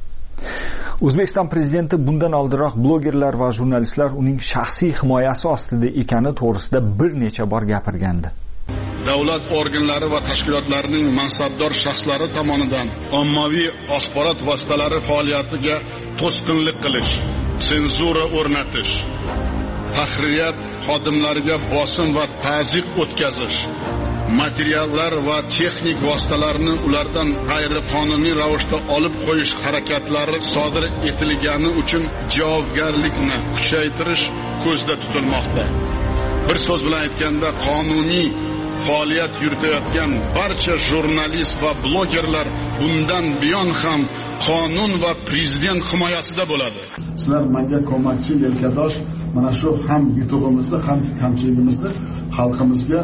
O'zbekiston prezidenti bundan oldinroq blogerlar va jurnalistlar uning shaxsiy himoyasi ostida ekani to'g'risida bir necha bor gapirgandi. Davlat organlari va tashkilotlarining mansabdor shaxslari tomonidan ommaviy axborot vositalari faoliyatiga to'sqinlik qilish, senzura o'rnatish, tahririyat xodimlariga bosim va ta'ziq o'tkazish, materiallar va texnik vositalarni ulardan g'ayriqonuniy ravishda olib qo'yish harakatlari sodir etilgani uchun javobgarlikni kuchaytirish ko'zda tutilmoqda. Bir so'z bilan aytganda, qonuniy faoliyat yuritayotgan barcha jurnalist va blogerlar bundan buyon ham qonun va prezident himoyasida bo'ladi. Sizlar menga ko'makchi, yelkadosh, mana shu ham yutug'imizni, ham kamchiligimizni xalqimizga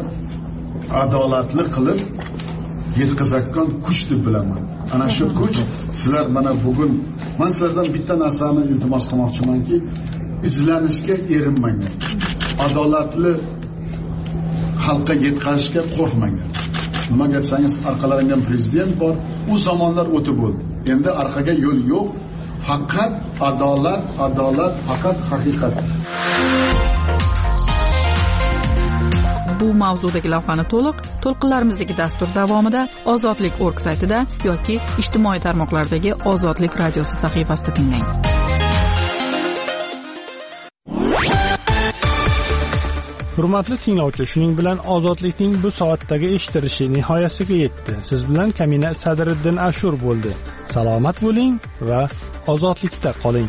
adolatli qilib yetkazayotgan kuch deb bilaman. Ana shu kuch sizlar mana bugun men sizlardan bitta narsani iltimos qilmoqchimanki, izlanishga erinmanglar. Adolatli xalqqa yetkazishga qo'rqmanglar. nimaga aytsangiz orqalaringan prezident bor, u zamonlar o'tib bo'ldi. Endi orqaga yo'l yo'q, faqat adolat, adolat, faqat haqiqat. Bu mavzudagi lavhani to'liq to'lqinlarimizdagi dastur davomida ozodlik nokta org saytida yoki ijtimoiy tarmoqlardagi Ozodlik radiosi sahifasida tinglang. Hurmatli tinglovchi, shuning bilan Ozodlikning bu soatdagi eshitilishi nihoyasiga yetdi. Siz bilan Kamina Sadriddin Ashur bo'ldi. Salomat bo'ling va ozodlikda qoling.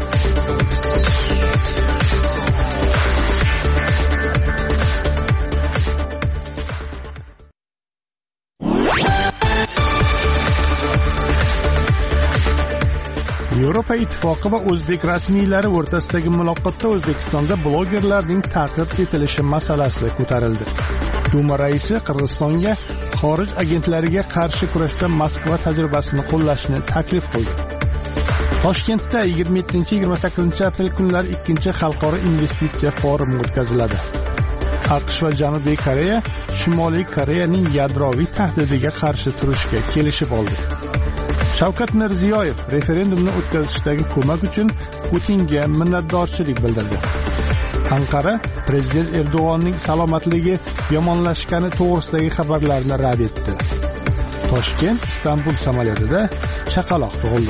Yevropa Ittifoqi va o'zbek rasmiylari o'rtasidagi muloqotda O'zbekistonda blogerlarning ta'qib etilishi masalasi ko'tarildi. Duma raisi Qirg'izistonga xorij agentlariga qarshi kurashda Moskva tajribasini qo'llashni taklif qildi. Toshkentda yigirma yettinchi yigirma sakkizinchi aprel kunlari ikkinchi xalqaro investitsiya forumi o'tkaziladi. AQSh va Janubiy Koreya Shimoliy Koreyaning yadroviy tahdidiga qarshi turishga kelishib oldi. Shavkat Mirziyoyev referendumni o'tkazishdagi ko'mak uchun Putinga minnatdorchilik bildirdi. Anqara prezident Erdo'g'onning salomatligi yomonlashgani to'g'risidagi xabarlarni rad etdi. Toshkent Istanbul samolyotida chaqaloq tug'ildi.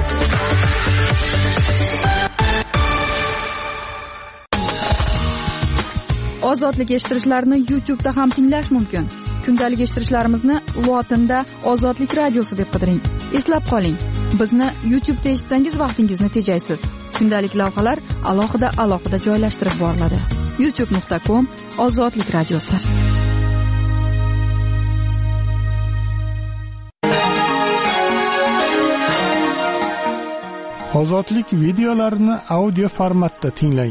Ozodlik eshittirishlarni YouTube da ham tinglash mumkin. Kundalik eshittirishlarimizni lotinda Ozodlik radiosi deb qidiring. Eslab qoling, bizni YouTube da eshitsangiz vaqtingizni tejaysiz. Kundalik lavhalar alohida alohida joylashtirib boriladi. youtube nuqta com Ozodlik radiosi. Ozodlik videolarini audio formatda tinglang.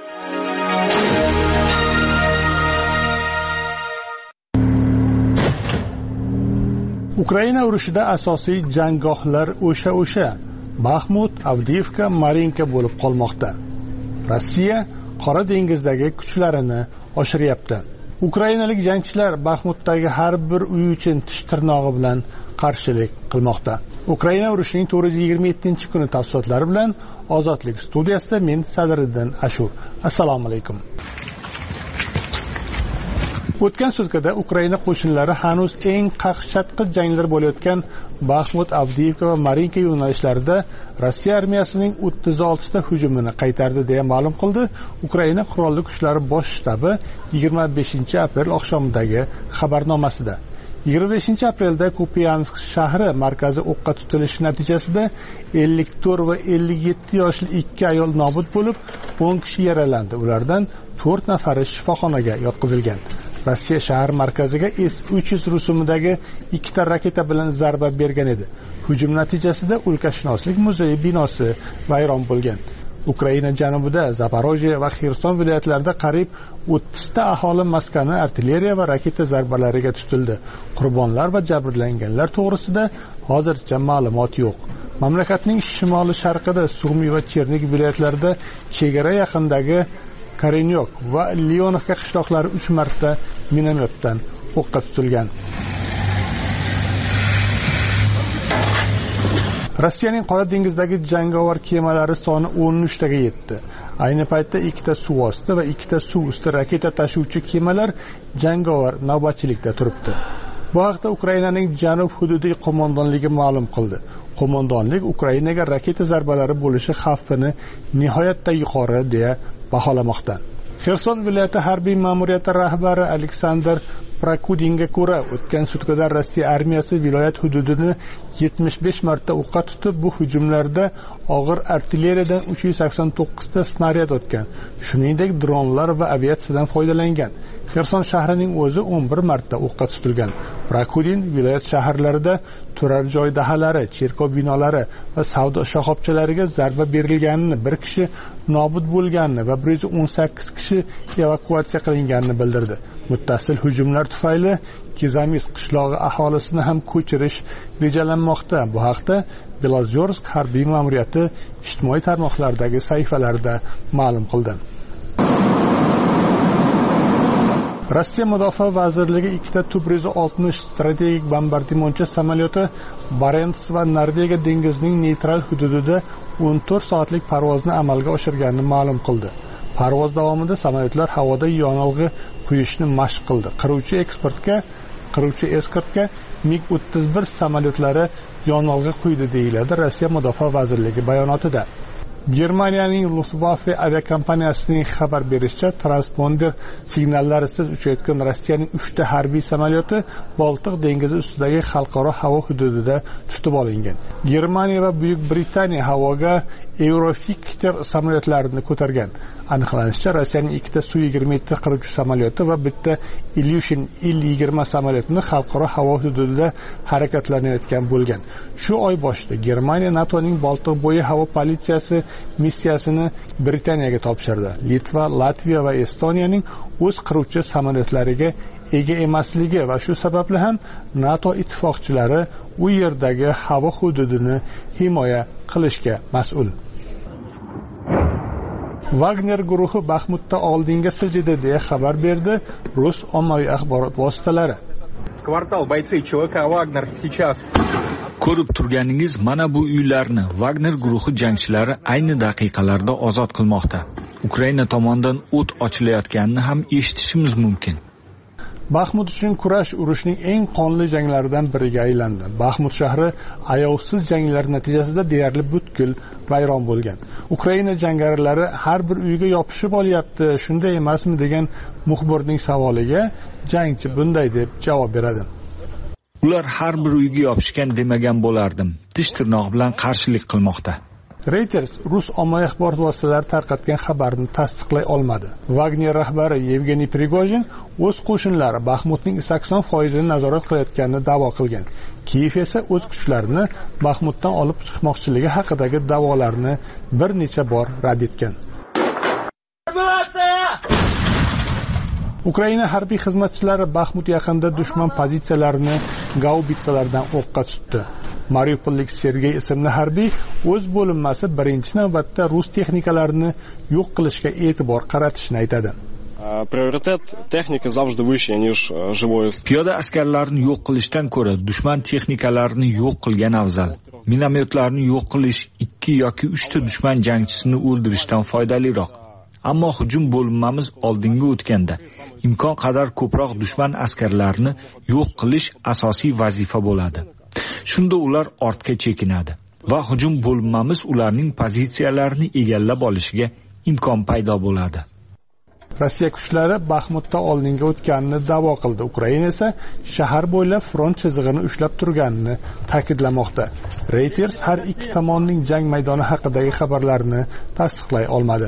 Ukraina urushida asosiy janggohlar o'sha-o'sha Baxmut, Avdiivka, Marinka bo'lib qolmoqda. Rossiya Qora dengizdagi kuchlarini oshiryapti. Ukrainalik jangchilar Baxmutdagi har bir uy uchun tish tirnog'i bilan qarshilik qilmoqda. Ukraina urushining to'rt yuz yigirma yettinchi kuni tafsilotlari bilan Ozodlik studiyasida men Sadriddin Ashur. Assalomu alaykum. O'tgan sutkada Ukraina qo'shinlari hanuz eng qaqshatqich janglar bo'layotgan Baxmut, Avdiivka va Marinka yo'nalishlarida Rossiya armiyasining o'ttiz oltita hujumini qaytardi deya ma'lum qildi Ukraina qurolli kuchlari bosh shtabi yigirma beshinchi aprel oqshomidagi xabarnomasida. yigirma beshinchi aprelda Kupiansk shahri markazi o'qqa tutilishi natijasida ellik to'rt va ellik yetti yoshli ikki ayol nobud bo'lib, o'n kishi yaralandi. Ulardan to'rt nafari shifoxonaga yotqizilgan. Rossiya shahar markaziga S uch yuz rusumidagi ikkita raketa bilan zarba bergan edi. Hujum natijasida O'lkashunoslik muzeyi binosi vayron bo'lgan. Ukraina janubida Zaporojye va Xerson viloyatlarida qariyb o'ttizta aholi maskani artilleriya va raketa zarbalariga tutildi. Qurbonlar va jabrlanganlar to'g'risida hozircha ma'lumot yo'q. Mamlakatning shimoli sharqida Sumy va Chernig viloyatlarida chegara yaqinidagi Karenyok va Leonovka qishloqlari uch marta minomyotdan o'qqa tutilgan. Rossiyaning Qora dengizdagi jangovar kemalari soni o'n uchtaga yetdi. Ayni paytda ikkita suv osti va ikkita suv usti raketa tashuvchi kemalar jangovar navbatchilikda turibdi. Bu haqda Ukrainaning janub hududiy qo'mondonligi ma'lum qildi. Qo'mondonlik Ukrainaga raketa zarbalari bo'lishi xavfini nihoyatda yuqori deya baholamoqda. Xerson viloyati harbiy ma'muriyati rahbari Aleksandr Prakudinga ko'ra, o'tgan sutkada Rossiya armiyasi viloyat hududini yetmish besh marta o'qqa tutib, bu hujumlarda og'ir artilleriyadan uch yuz sakson to'qqiz ta snaryad o'tgan. Shuningdek, dronlar va aviatsiyadan foydalangan. Xerson shahrining o'zi o'n bir marta o'qqa tutilgan. Prakudin viloyat shaharlarida turar joy dahalari, cherkov binolari va savdo shoxobchalariga zarba berilganini, bir kishi nobud bo'lganini va bir yuz o'n sakkiz kishi evakuatsiya qilinganini bildirdi. Muttasil hujumlar tufayli Kizamis qishlog'i aholisini ham ko'chirish rejalanmoqda. Bu haqda Belozorsk harbiy ma'muriyati ijtimoiy tarmoqlardagi sahifalarida ma'lum qildi. Rossiya Mudofaa vazirligi ikkita Tu bir yuz oltmish strategik bombardimonchi samolyoti Barents va Norvegiya dengizining neytral hududida o'n to'rt soatlik parvozni amalga oshirganini ma'lum qildi. Parvoz davomida samolyotlar havoda yonilg'i quyishni mashq qildi. Qiruvchi ekspertga, qiruvchi eskortga mig o'ttiz bir samolyotlari yonilg'i quydi deyiladi Rossiya Mudofaa vazirligi bayonotida. Germaniyaning Luftwaffe aviakompaniyasining xabar berishicha, transponder signallarisiz uchayotgan Rossiyaning uchta harbiy samolyoti Boltiq dengizi ustidagi xalqaro havo hududida tutib olingan. Germaniya va Buyuk Britaniya havoga Eurofighter samolyotlarini ko'targan. Aniqlanishicha, Rossiyaning ikkita Su yigirma yetti qiruvchi samolyoti va bitta Ilyushin il yigirma samolyotini xalqaro havo hududida harakatlanayotgan bo'lgan. Shu oy boshida Germaniya NATOning Boltiq bo'yi havo politsiyasi missiyasini Britaniyaga topshirdi. Litva, Latviya va Estoniyaning o'z qiruvchi samolyotlariga ega emasligi va shu sababli ham NATO ittifoqchilari u yerdagi havo hududini himoya qilishga mas'ul. Wagner guruhi Baxmutda oldinga siljidi deya xabar berdi rus ommaviy axborot vositalari. Kvartal бойцы ЧВК Wagner сейчас. Ko'rib turganingiz mana bu uylarni Wagner guruhi jangchilari ayni daqiqalarda ozod qilmoqda. Ukraina tomonidan o't ochilayotganini ham eshitishimiz mumkin. Baxmut uchun kurash urushning eng qonli janglaridan biriga aylandi. Baxmut shahri ayovsiz janglar natijasida deyarli butkul vayron bo'lgan. Ukraina jangarilar har bir uyga yopishib olyapti, shunday emasmi degan muxbirning savoliga jangchi bunday deb javob beradi. Ular har bir uyga yopishgan demagan bo'lardim. Tish tirnoq bilan qarshilik qilmoqda. Reuters rus ommaviy axborot vositalari tarqatgan xabarni tasdiqlay olmadi. Wagner rahbari Yevgeniy Prigozhin o'z qo'shinlari Baxmutning sakson foiz ni nazorat qilayotganini da'vo qilgan. Kiyev esa o'z kuchlarini Baxmutdan olib chiqmoqchiligi haqidagi da'volarni bir necha bor rad etgan. Ukraina harbiy xizmatchilari Baxmut yaqinida dushman pozitsiyalarini gaubitsalardan o'qqa tutdi. Mariupollik Sergey ismli harbiy o'z bo'linmasi birinchi navbatda rus texnikalarini yo'q qilishga e'tibor qaratishni aytadi. Prioritet texnika zavжди выше, ниж живое. Piyoda askarlarni yo'q qilishdan ko'ra dushman texnikalarini yo'q qilgan afzal. Minomyotlarni yo'q qilish ikki yoki uchta dushman jangchisini o'ldirishdan foydaliroq. Ammo hujum bo'linmamiz oldinga o'tganda imkon qadar ko'proq dushman askarlarini yo'q qilish asosiy vazifa bo'ladi. Shunda ular ortga chekinadi va hujum bo'linmamiz ularning pozitsiyalarini egallab olishiga imkon paydo bo'ladi. Rossiya kuchlari Baxmutda oldinga o'tganini da'vo qildi. Ukraina esa shahar bo'ylab front chizig'ini ushlab turganini ta'kidlamoqda. Reuters har ikki tomonning jang maydoni haqidagi xabarlarni tasdiqlay olmadi.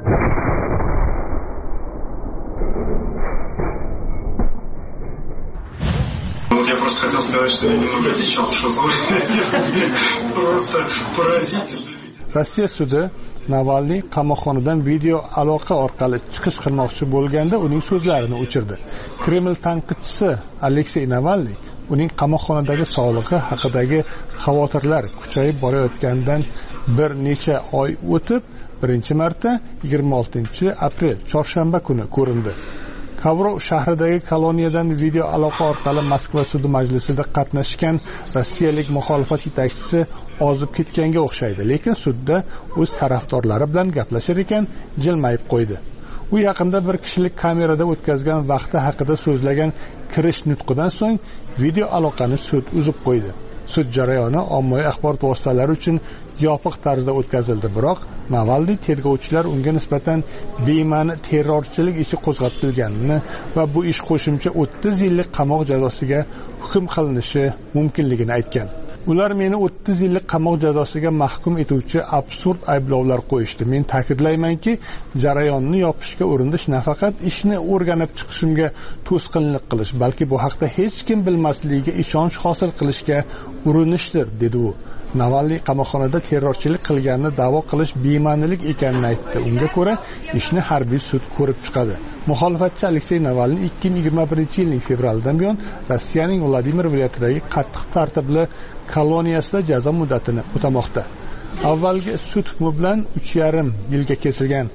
Я просто хотел сказать, что я немного отвечал, что злой. Просто поразительно. Rossiya sudi Navalniy qamoqxonadan video aloqa orqali chiqish qilmoqchi bo'lganda uning so'zlarini o'chirdi. Kreml tanqidchisi Aleksey Navalniy uning qamoqxonadagi sog'lig'i haqidagi xavotirlar kuchayib borayotganidan bir necha oy o'tib, birinchi marta yigirma oltinchi aprel chorshanba kuni ko'rindi. Kavrov shahridagi koloniyadan video aloqa orqali Moskva sudi majlisida qatnashgan rossiyalik muxolifat yetakchisi ozib ketganga o'xshaydi, lekin sudda o'z tarafdorlari bilan gaplashar ekan jilmayib qo'ydi. U yaqinda bir kishilik kamerada o'tkazgan vaqti haqida so'zlagan kirish nutqidan so'ng video aloqani sud uzib qo'ydi. Sud jarayoni ommaviy axborot vositalari uchun yopiq tarzda o'tkazildi, biroq Navalniy tergovchilar unga nisbatan bema'ni terrorchilik ishi qo'zg'atilganini va bu ish qo'shimcha o'ttiz yillik qamoq jazosiga hukm qilinishi mumkinligini aytgan. Ular meni o'ttiz yillik qamoq jazosiga mahkum etuvchi absurd ayblovlar qo'yishdi. Men ta'kidlaymanki, jarayonni yopishga urinish nafaqat ishni o'rganib chiqishimga to'sqinlik qilish, balki bu haqda hech kim bilmasligiga ishonch hosil qilishga urinishdir, dedi u. Navalniy qamoqxonada terrorchilik qilganini da'vo qilish bema'nilik ekanini aytdi. Unga ko'ra, ishni harbiy sud ko'rib chiqadi. Muxolifatchi Aleksey Navalniy ikki ming yigirma birinchi yilning fevralidan buyon Rossiyaning Vladimir viloyatidagi qattiq tartibli koloniyasida jazo muddatini o'tamoqda. Avvalgi sud hukmi bilan uch yarim yilga kesilgan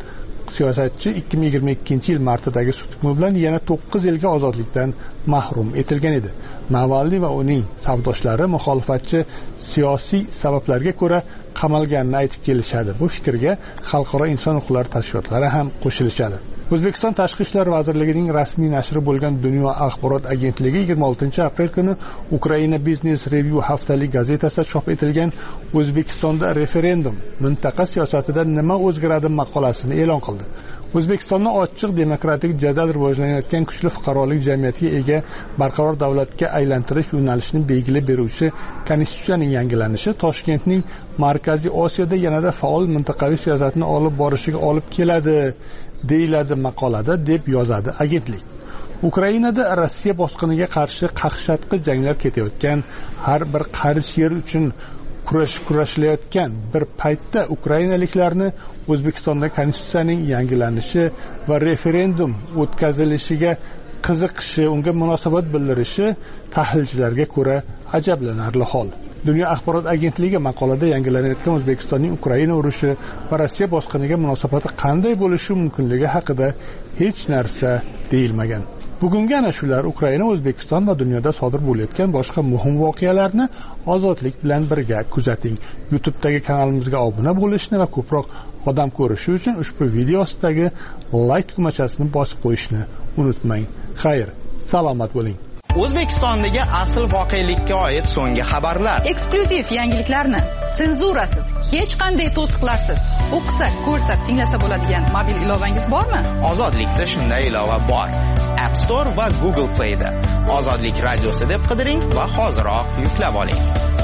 siyosatchi ikki ming yigirma ikkinchi yil martidagi sud hukmi bilan yana to'qqiz yilga ozodlikdan mahrum etilgan edi. Navalniy va uning savdoshlari muxolifatchi siyosiy sabablarga ko'ra qamalganini aytib kelishadi. Bu fikrga xalqaro inson huquqlari tashkilotlari ham qo'shilishadi. O'zbekiston Tashqi ishlar vazirligining rasmiy nashri bo'lgan Dunyo axborot agentligi yigirma oltinchi aprel kuni Ukraina Business Review haftalik gazetasida chop etilgan O'zbekistonda referendum mintaqa siyosatida nima o'zgaradi maqolasini e'lon qildi. O'zbekistonni ochiq demokratik jadal rivojlanayotgan kuchli fuqarolik jamiyatiga ega barqaror davlatga aylantirish yo'nalishini belgilab beruvchi konstitutsiyaning yangilanishi Toshkentning Markaziy Osiyoda yanada faol mintaqaviy siyosatni olib borishiga olib keladi, deyiladi maqolada, deb yozadi agentlik. Ukrainada Rossiya bosqiniga qarshi qaqshatqich janglar ketayotgan, har bir qarich yer uchun kurash kurashilayotgan bir paytda ukrainaliklarni O'zbekistonda konstitutsiyaning yangilanishi va referendum o'tkazilishiga qiziqishi, unga munosabat bildirishi tahlilchilarga ko'ra ajablanarli hol. Dunyo axborot agentligi maqolada yangilanayotgan O'zbekistonning Ukraina urushi va Rossiya bosqiniga munosabati qanday bo'lishi mumkinligi haqida hech narsa deyilmagan. Bugungi ana shular Ukraina, O'zbekiston va dunyoda sodir bo'layotgan boshqa muhim voqealarni ozodlik bilan birga kuzating. YouTube'dagi kanalimizga obuna bo'lishni va ko'proq odam ko'rishi uchun ushbu video ostidagi like tugmachasini bosib qo'yishni unutmang. Xayr, salomat bo'ling. O'zbekistondagi asl voqelikka oid so'nggi xabarlar, eksklyuziv yangiliklarni senzurasiz, hech qanday to'siqlarsiz o'qisa, ko'rsa, tinglasa bo'ladigan mobil ilovangiz bormi? Ozodlikda shunday ilova bor. App Store va Google Play da Ozodlik radiosi deb qidiring va hoziroq yuklab oling.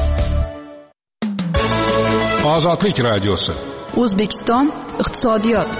Ozodlik radiosi. O'zbekiston iqtisodiyot.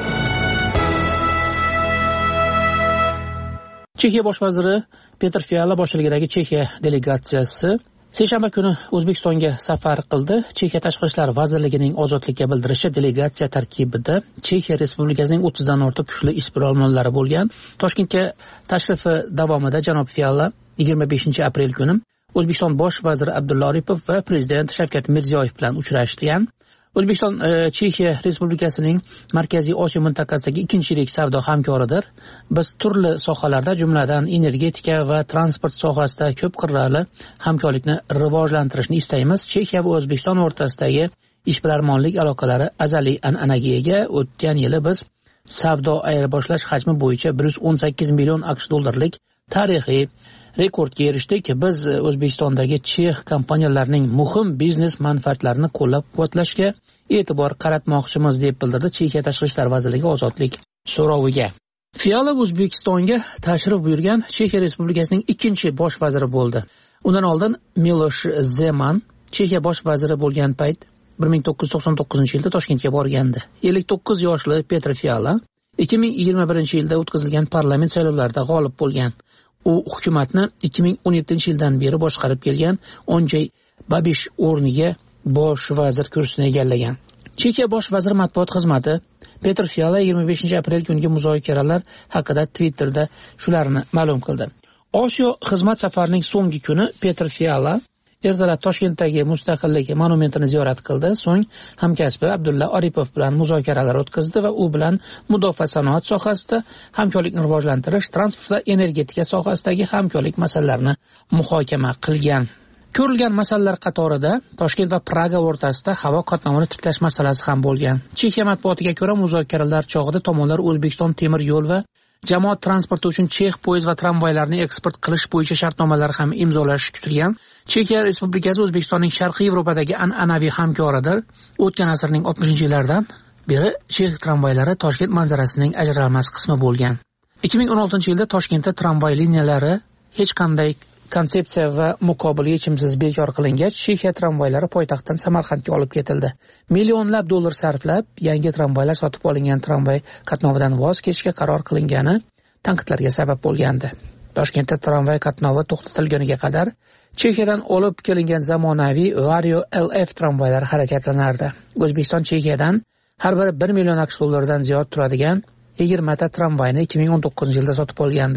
Chexiya bosh vaziri Petr Fiala boshchiligidagi Chexiya delegatsiyasi seshanba kuni O'zbekistonga safar qildi. Chexiya Tashqi ishlar vazirligining ozodlikka bildirishi delegatsiya tarkibida Chexiya Respublikasining o'ttizdan ortiq kuchli ishbilarmonlari bo'lgan. Toshkentga tashrifi davomida janob Fiala yigirma beshinchi aprel kuni O'zbekiston bosh vaziri Abdulla Aripov va prezident Shavkat Mirziyoyev bilan uchrashgan. O'zbekiston Chexiya Respublikasining Markaziy Osiyo mintaqasidagi ikkinchi yirik savdo hamkoridir. Biz turli sohalarda, jumladan energetika va transport sohasida ko'p qirrali hamkorlikni rivojlantirishni istaymiz. Chexiya va O'zbekiston o'rtasidagi ishbilarmonlik aloqalari azaliy an'anaga ega. O'tgan yili biz savdo ayirboshlash hajmi bo'yicha bir yuz o'n sakkiz million AQSh dollarlik tarixiy rekordga erishdik. Biz O'zbekistondagi chex kompaniyalarining muhim biznes manfaatlarini qo'llab-quvvatlashga e'tibor qaratmoqchimiz, deb bildirdi Chexiya Tashqi ishlar vazirligi ozodlik so'roviga. Fiala O'zbekistonga tashrif buyurgan Chexiya Respublikasining ikkinchi bosh vaziri bo'ldi. Undan oldin Milosh Zeman Chexiya bosh vaziri bo'lgan payt bir ming to'qqiz yuz to'qson to'qqizinchi yilda Toshkentga borgandi. ellik to'qqiz yoshli Petr Fiala ikki ming yigirma birinchi yilda o'tkazilgan parlament saylovlarida g'olib bo'lgan. U hukumatni ikki ming o'n yettinchi yildan beri boshqarib kelgan, Onjay Babish o'rniga bosh vazir kursini egallagan. Chexiya bosh vazir matbuot xizmati Petr Fiala yigirma beshinchi aprel kungi muzokaralar haqida Twitterda shularni ma'lum qildi. Osiyo xizmat safarining so'nggi kuni Petr Fiala ertalab Toshkentdagi Mustaqillik monumentini ziyorat qildi. So'ng hamkasbi Abdulla Aripov bilan muzokaralar o'tkazdi va u bilan mudofaa sanoat sohasida hamkorlikni rivojlantirish, transport va energetika sohasidagi hamkorlik masalalarini muhokama qilgan. Ko'rilgan masalalar qatorida Toshkent va Praga o'rtasida havo qatnovini tiklash masalasi ham bo'lgan. Chexiya matbuotiga ko'ra, muzokaralar chog'ida tomonlar O'zbekiston temir yo'l va jamoat transporti uchun chex poyezd va tramvaylarni eksport qilish bo'yicha shartnomalar ham imzolashi kutilgan. Chexiya Respublikasi O'zbekistonning Sharqiy Yevropadagi an'anaviy hamkoridir. O'tgan asrning oltmishinchi yillaridan beri chex tramvaylari Toshkent manzarasining ajralmas qismi bo'lgan. ikki ming o'n oltinchi yilda Toshkentda tramvay liniyalari hech qanday konsepsiya va muqobil yechimsiz bekor qilingach, Chexiya tramvaylari poytaxtdan Samarqandga olib ketildi. Millionlab dollar sarflab yangi tramvaylar sotib olingan, tramvay qatnovidan voz kechishga qaror qilingani tanqidlarga sabab bo'lgandi. Toshkentda tramvay qatnovi to'xtatilganiga qadar Chexiyadan olib kelingan zamonaviy Vario L F tramvaylari harakatlanardi. O'zbekiston Chexiyadan har biri bir million AQSh dollaridan ziyod turadigan yigirma ta tramvayni ikki ming o'n to'qqizinchi yilda sotib olgandi.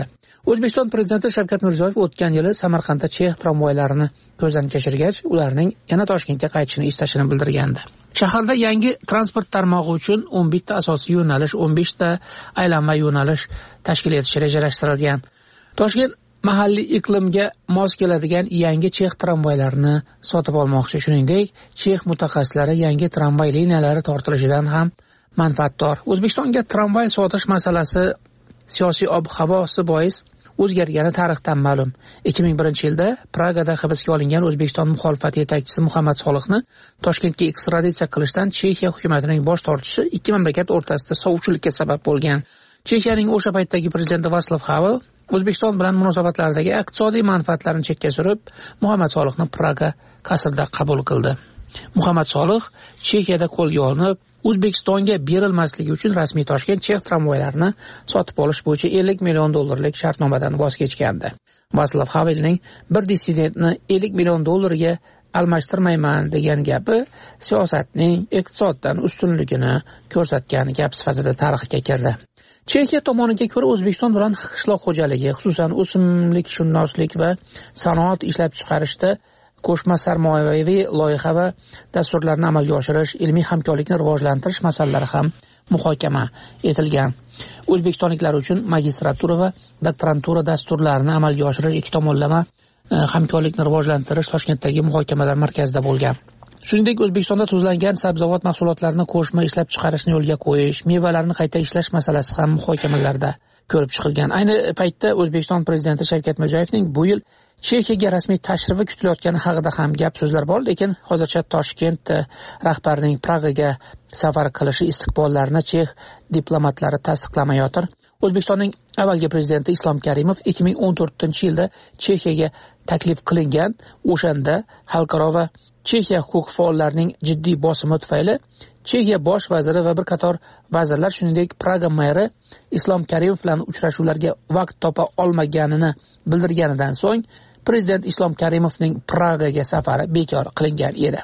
O'zbekiston prezidenti Shavkat Mirziyoyev o'tgan yili Samarqandda Chex tramvaylarini ko'zdan kechirgach, ularning yana Toshkentga qaytishini istashini bildirgandi. Shaharda yangi transport tarmog'i uchun o'n bitta asosiy yo'nalish, o'n besh ta aylanma yo'nalish tashkil etish rejalashtirilgan. Toshkent mahalliy iqlimga mos keladigan yangi Chex tramvaylarini sotib olmoqchi. Shuningdek, Chex mutaxassislari yangi tramvay liniyalari tortilishidan ham manfaatdor. O'zbekistonga tramvay sotish masalasi siyosiy ob-havosi bois o'zgargani tarixdan ma'lum. ikki ming birinchi yilda Pragada hibsga olingan O'zbekiston muxolifati yetakchisi Muhammad Solihni Toshkentga ekstraditsiya qilishdan Chexiya hukumatining bosh tortishi ikki mamlakat o'rtasida sovchilikka sabab bo'lgan. Chexiyaning o'sha paytdagi prezidenti Václav Havel O'zbekiston bilan munosabatlardagi iqtisodiy manfaatlarni chekka surib, Muhammad Solihni Praga qasrida qabul qildi. Muhammad Solih Chexiyada qo'lga olinib, O'zbekistonga berilmasligi uchun rasmiy Toshkent Chex tramvaylarini sotib olish bo'yicha ellik million dollarlik shartnomadan voz kechgandi. Václav Havelning bir dissidentni ellik million dollarga almashtirmayman degan gapi siyosatning iqtisoddan ustunligini ko'rsatgan gap sifatida tarixga kirdi. Chexiya tomoniga ko'ra O'zbekiston bilan qishloq xo'jaligi, xususan o'simlikshunoslik va sanoat ishlab chiqarishda qo'shma sarmoyaviy loyiha va dasturlarni amalga oshirish, ilmiy hamkorlikni rivojlantirish masalalari ham muhokama etilgan. O'zbekistonliklar uchun magistratura va doktorantura dasturlarini amalga oshirish, ikki tomonlama hamkorlikni rivojlantirish Toshkentdagi muhokamalar markazida bo'lgan. Shuningdek, O'zbekistonda tuzlangan sabzavot mahsulotlarini qo'shma ishlab chiqarishni yo'lga qo'yish, mevalarni qayta ishlash masalasi ham muhokamalarda ko'rib chiqilgan. Ayni paytda O'zbekiston prezidenti Shavkat Mirziyoyevning bu yil Chexiyaga rasmiy tashrifi kutilayotgani haqida ham gap so'zlar bor, lekin hozircha Toshkent rahbarining Pragaga safar qilishi istiqbollarini Chex diplomatlari tasdiqlamayotir. O'zbekistonning avvalgi prezidenti Islom Karimov ikki ming o'n to'rtinchi yilda Chexiyaga taklif qilingan, o'shanda xalqaro va Chexiya huquq faollarining jiddiy bosimi tufayli Chexiya bosh vaziri va bir qator vazirlar, shuningdek Praga meri Islom Karimov bilan uchrashuvlarga vaqt topa olmaganini bildirganidan so'ng prezident Islom Karimovning Pragaga safari bekor qilingan edi.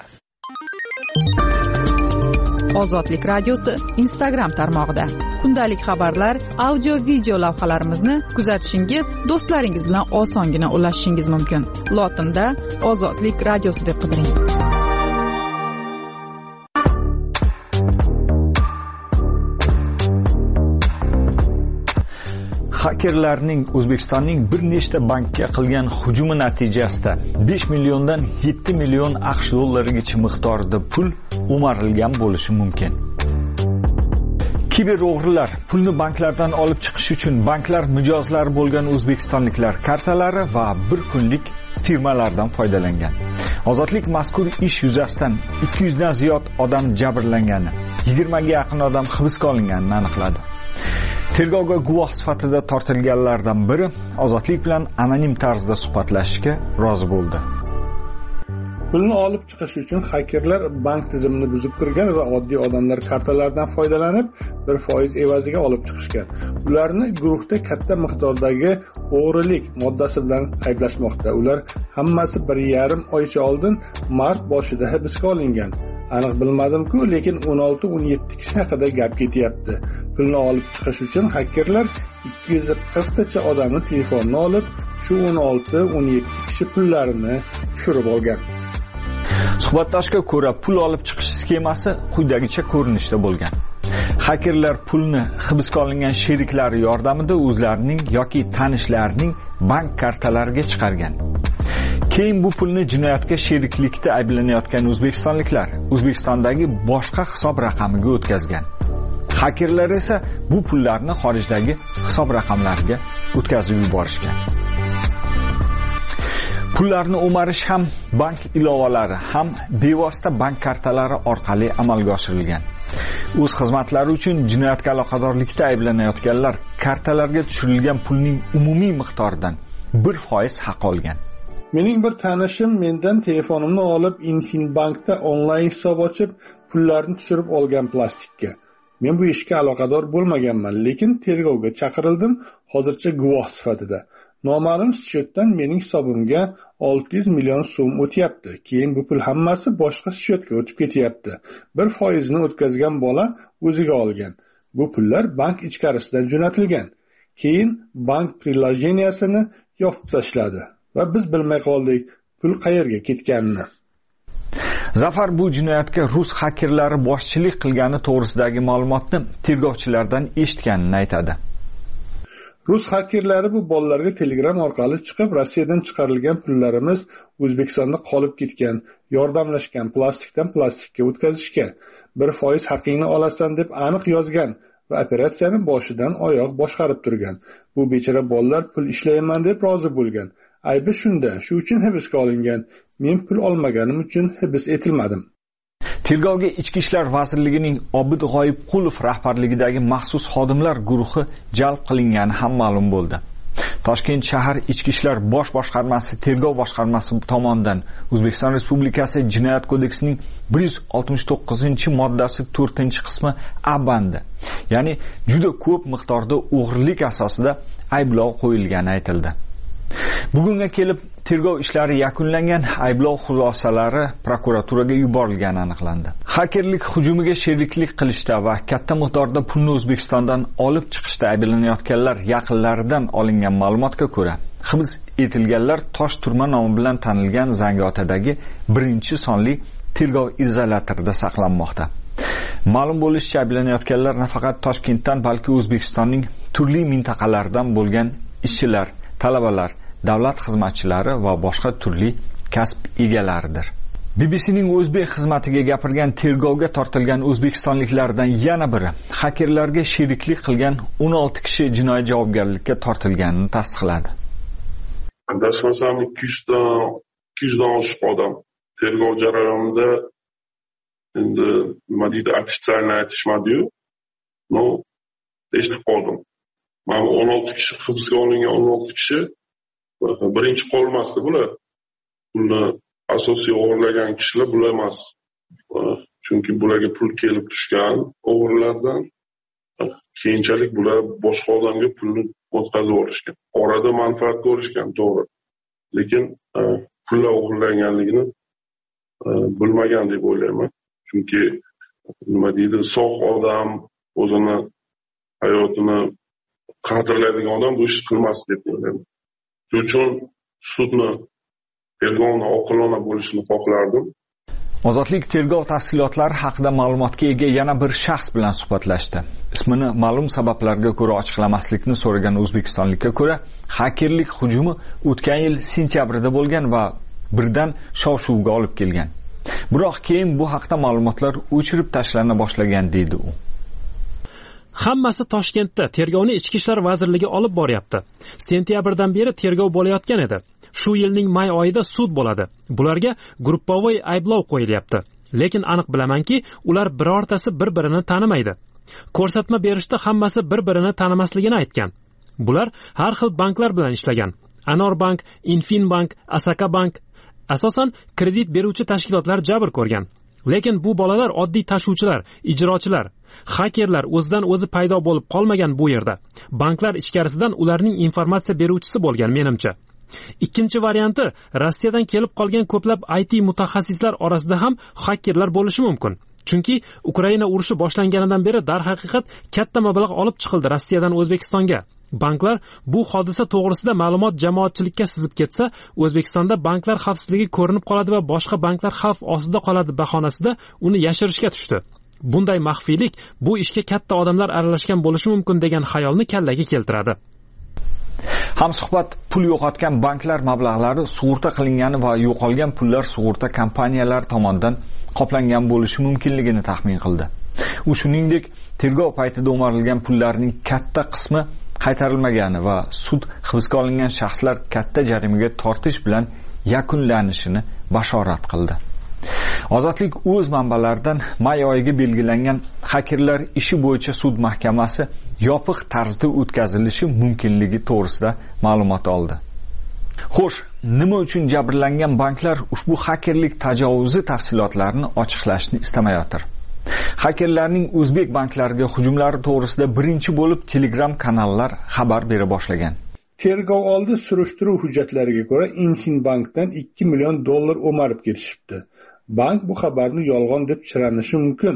Ozodlik radiosi Instagram tarmog'ida kundalik xabarlar, audio video lavhalarimizni kuzatishingiz, do'stlaringiz bilan osongina ulashishingiz mumkin. Lotinda Ozodlik radiosi deb qidiring. Hakerlarning O'zbekistonning bir nechta bankka qilgan hujumi natijasida besh milliondan yetti million AQSh dollarigacha miqdorida pul o'marilgan bo'lishi mumkin. Kiber o'g'rilar pulni banklardan olib chiqish uchun banklar mijozlari bo'lgan o'zbekistonliklar kartalari va bir kunlik firmalardan foydalangan. Ozodlik mazkur ish yuzasidan ikki yuz dan ziyod odam jabrlangani, yigirma ga yaqin odam hibsga olinganini aniqladi. Tergovga guvoh sifatida tortilganlardan biri Ozodlik bilan anonim tarzda suhbatlashishga rozi bo'ldi. Pulni olib chiqish uchun hakerlar bank tizimini buzib kirgan va oddiy odamlar kartalaridan foydalanib bir foiz evaziga olib chiqishgan. Ularni guruhda katta miqdordagi o'g'rilik moddasi bilan ayblashmoqda. Ular hammasi bir yarim oycha oldin mart boshida hibsga olingan. Aniq bilmadim-ku, lekin o'n olti o'n yetti kishi haqida gap ketyapti. Pulni olib chiqish uchun hakerlar ikki yuz qirqtacha odamning telefonini olib, shu o'n olti o'n yetti kishi pullarini tushirib olgan. Suhbatdoshga ko'ra, pul olib chiqish sxemasi quyidagicha ko'rinishda bo'lgan. Hakerlar pulni hibsga olingan sheriklari yordamida o'zlarining yoki tanishlarining bank kartalariga chiqargan. Keyin bu pulni jinoyatga sheriklikda ayblanayotgan o'zbekistonliklar O'zbekistondagi boshqa hisob raqamiga o'tkazgan. Hakerlar esa bu pullarni xorijdagi hisob raqamlariga o'tkazib yuborishgan. Pullarni o'marish ham bank ilovalari ham bevosita bank kartalari orqali amalga oshirilgan. O'z xizmatlari uchun jinoyatga aloqadorlikda ayblanayotganlar kartalarga tushirilgan pulning umumiy miqdoridan bir foiz haq olgan. Mening bir tanishim mendan telefonimni olib Infinbankda onlayn hisob ochib, pullarni tushirib olgan plastikka. Men bu ishga aloqador bo'lmaganman, lekin tergovga chaqirildim, hozircha guvoh sifatida. Noma'lum счетdan mening hisobimga olti yuz million so'm o'tyapti. Keyin bu pul hammasi boshqa счетga o'tib ketyapti. Bir foizini o'tkazgan bola o'ziga olgan. Bu pullar bank ichkarisidan jo'natilgan. keyin bank prilojeniyasini yopib tashladi va biz bilmay qoldik pul qayerga ketganini. Zafar bu jinoyatga rus xakerlari boshchilik qilgani to'g'risidagi ma'lumotni tergovchilardan eshitganini aytadi. Rus xakerlari bu bolalarga Telegram orqali chiqib, Rossiyadan chiqarilgan pullarimiz O'zbekistonda qolib ketgan, yordamlashgan, plastikdan plastikka o'tkazishgan, bir foiz haqingni olasan deb aniq yozgan va operatsiyani boshidan oyoq boshqarib turgan. Bu bechora bolalar pul ishlayman deb rozi bo'lgan. Aybi shunda, shu uchun hibsga olingan. Men pul olmaganim uchun hibs etilmadim. Tergovga Ichki ishlar vazirligining Obid G'oyibqulov rahbarligidagi maxsus xodimlar guruhi jalb qilingani ham ma'lum bo'ldi. Toshkent shahar Ichki ishlar bosh boshqarmasi tergov boshqarmasi tomonidan O'zbekiston Respublikasi Jinoyat kodeksining bir yuz oltmish to'qqizinchi moddasi to'rtinchi qismi A bandi, ya'ni juda ko'p miqdorda o'g'rilik asosida ayblov qo'yilgani aytildi. Bugunga kelib tergov ishlari yakunlangan, ayblov xulosalari prokuraturaga yuborilgani aniqlandi. Xakerlik hujumiga sheriklik qilishda va katta miqdorda pulni O'zbekistondan olib chiqishda ayblanayotganlar yaqinlaridan olingan ma'lumotga ko'ra, hibs etilganlar Tosh turma nomi bilan tanilgan Zangiotadagi birinchi sonli tergov izolyatorida saqlanmoqda. Ma'lum bo'lishicha, ayblanayotganlar nafaqat Toshkentdan, balki O'zbekistonning turli mintaqalaridan bo'lgan ishchilar, talabalar, davlat xizmatchilari va boshqa turli kasb egalaridir. B B C'ning o'zbek xizmatiga gapirgan tergovga tortilgan o'zbekistonliklardan yana biri xakerlarga sheriklik qilgan o'n olti kishi jinoiy javobgarlikka tortilganini tasdiqladi. Adashmasam ikki yuz dan oshiq odam tergov jarayonida, endi nima deydi, ofitsialni aytishmadi-yu, no, eshitib qoldim. Mana o'n olti kishi hibsga olingan, o'n olti kishi birinchi qolmasdi bular. Pulni asosiy o'g'irlagan kishilar bular emas. Chunki bularga pul kelib tushgan o'g'irlardan, keyinchalik bular boshqa odamga pulni o'tkazib olishgan. Orada manfaat ko'rishgan, to'g'ri. Lekin pullar o'g'irlanganligini bilmagan deb o'ylayman. Chunki nima deydi, sog' odam, o'zini hayotini qadrlaydigan odam bu ishni qilmas deb o'ylayman. Shuning uchun sudni tergovni oqilona bo'lishini xohlardim. Ozodlik tergov tafsilotlari haqida ma'lumotga ega yana bir shaxs bilan suhbatlashdi. Ismini ma'lum sabablarga ko'ra ochiqlamaslikni so'ragan o'zbekistonlikka ko'ra, xakerlik hujumi o'tgan yil sentyabrda bo'lgan va birdan shov-shuvga olib kelgan. Biroq keyin bu haqda ma'lumotlar o'chirib tashlana boshlagan deydi u. Hammasi Toshkentda tergovni Ichki ishlar vazirligi olib boryapti. Sentyabrdan beri tergov bo'layotgan edi. Shu yilning may oyida sud bo'ladi. Bularga gruppovoy ayblov qo'yilyapti. Lekin aniq bilamanki, ular birortasi bir-birini tanimaydi. Ko'rsatma berishda hammasi bir-birini tanimasligini aytgan. Bular har xil banklar bilan ishlagan. Anor bank, Infin bank, Asaka bank, asosan kredit beruvchi tashkilotlar jabr ko'rgan. Lekin bu bolalar oddiy tashuvchilar, ijrochilar, xakerlar o'zidan o'zi paydo bo'lib qolmagan bu yerda. Banklar ichkarisidan ularning informatsiya beruvchisi bo'lgan menimcha. Ikkinchi varianti, Rossiyadan kelib qolgan ko'plab I T mutaxassislar orasida ham xakerlar bo'lishi mumkin. Chunki Ukraina urushi boshlanganidan beri darhaqiqat katta mablag' olib chiqildi Rossiyadan O'zbekistonga. Banklar bu hodisa to'g'risida ma'lumot jamoatchilikka sizib ketsa, O'zbekistonda banklar xavfsizligi ko'rinib qoladi va boshqa banklar xavf ostida qoladi bahonasida uni yashirishga tushdi. Bunday maxfiylik bu ishga katta odamlar aralashgan bo'lishi mumkin degan xayolni kallaga keltiradi. Hamsuhbat pul yo'qotgan banklar mablag'lari sug'urta qilingani va yo'qolgan pullar sug'urta kompaniyalari tomonidan qoplangan bo'lishi mumkinligini taxmin qildi. U shuningdek, tergov paytida o'marilgan pullarning katta qismi qaytarilmagani va sud hibsga olingan shaxslar katta jarimaga tortish bilan yakunlanishini bashorat qildi. Ozodlik o'z manbalaridan may oyiga belgilangan xakerlar ishi bo'yicha sud mahkamasi yopiq tarzda o'tkazilishi mumkinligi to'g'risida ma'lumot oldi. Xo'sh, nima uchun jabrlangan banklar ushbu xakerlik tajovuzi tafsilotlarini ochiqlashni istamayotir? Xakerlarning o'zbek banklariga hujumlari to'g'risida birinchi bo'lib Telegram kanallar xabar bera boshlagan. Tergov oldi surishtiruv hujjatlariga ko'ra Infin bankdan ikki million dollar o'marib ketishibdi. Bank bu xabarni yolg'on deb chiranishi mumkin.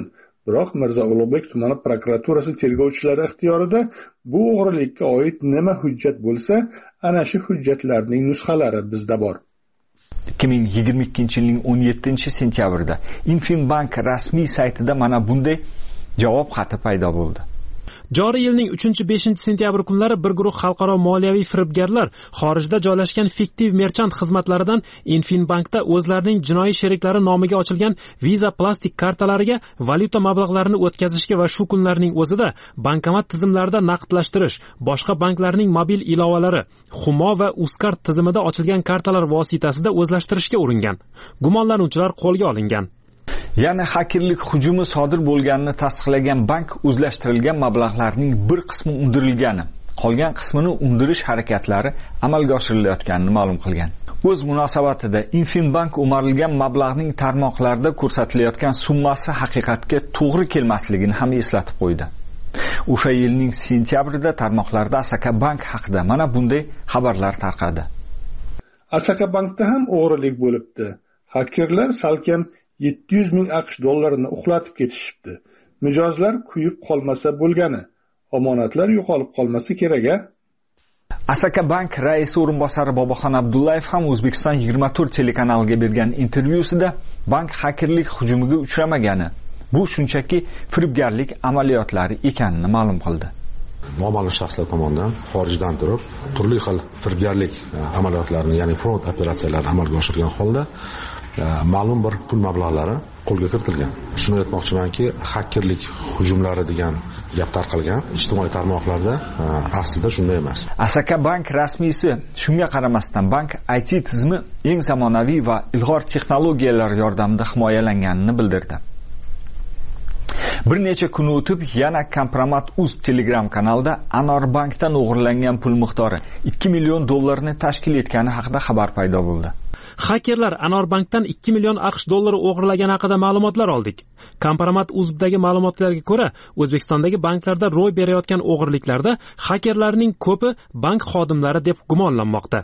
Biroq Mirzo Ulug'bek tumani prokuraturasi tergovchilari ixtiyorida bu o'g'rilikka oid nima hujjat bo'lsa, ana shu hujjatlarning nusxalari bizda bor. ikki ming yigirma ikkinchi yilning o'n yettinchi sentyabrida Infinbank rasmiy saytida mana bunday javob xati paydo bo'ldi. Joriy yilning uchinchi beshinchi sentyabr kunlari bir guruh xalqaro moliyaviy firibgarlar xorijda joylashgan fiktiv merchant xizmatlaridan Infinbankda o'zlarining jinoiy sheriklari nomiga ochilgan Visa plastik kartalariga valyuta mablag'larini o'tkazishga va shu kunlarning o'zida bankomat tizimlarida naqdlashtirish, boshqa banklarning mobil ilovalari, Humo va Uzcard tizimida ochilgan kartalar vositasida o'zlashtirishga uringan. Gumonlanuvchilar qo'lga olingan. Ya'ni xakerlik hujumi sodir bo'lganini tasdiqlagan bank o'zlashtirilgan mablag'larning bir qismi undirilgani, qolgan qismini undirish harakatlari amalga oshirilayotganini ma'lum qilgan. O'z munosabatida Infinbank o'marilgan mablag'ning tarmoqlarda ko'rsatilayotgan summasi haqiqatga to'g'ri kelmasligini ham eslatib qo'ydi. O'sha yilning sentyabrida tarmoqlarda Asaka Bank haqida mana bunday xabarlar tarqadi. Asaka Bankda ham o'g'rilik bo'libdi. Hakerlar salkam yetti yuz ming AQSh dollarini uxlatib ketishibdi. Mijozlar kuyib qolmasa bo'lgani, omonatlar yo'qolib qolmasa kerak-a? Asaka Bank raisi o'rinbosari Boboxon Abdullayev ham O'zbekiston yigirma to'rt telekanaliga bergan intervyusida bank hakerlik hujumiga uchramagani, bu shunchaki firibgarlik amaliyotlari ekanini ma'lum qildi. Noma'lum shaxslar tomonidan xorijdan turib turli xil firibgarlik amaliyotlarini, ya'ni fraud operatsiyalarini amalga oshirgan holda ma'lum bir pul mablag'lari qo'lga kiritilgan. Shuni aytmoqchimanki, hakerlik hujumlari degan gap tarqalgan ijtimoiy tarmoqlarda aslida shunday emas. Asaka Bank rasmiysi shunga qaramasdan bank I T tizimi eng zamonaviy va ilg'or texnologiyalar yordamida himoyalanganini bildirdi. Bir necha kun o'tib yana Kompromat.uz Telegram kanalida Anor Bankdan o'g'irlangan pul miqdori ikki million dollarni tashkil etgani haqida xabar paydo bo'ldi. Hakerlar Anor Bankdan ikki million AQSh dollari o'g'irlagani haqida ma'lumotlar oldik. Kompromat.uz'dagi ma'lumotlarga ko'ra, O'zbekistondagi banklarda ro'y berayotgan o'g'irliklarda hakerlarning ko'pi bank xodimlari deb gumonlanmoqda.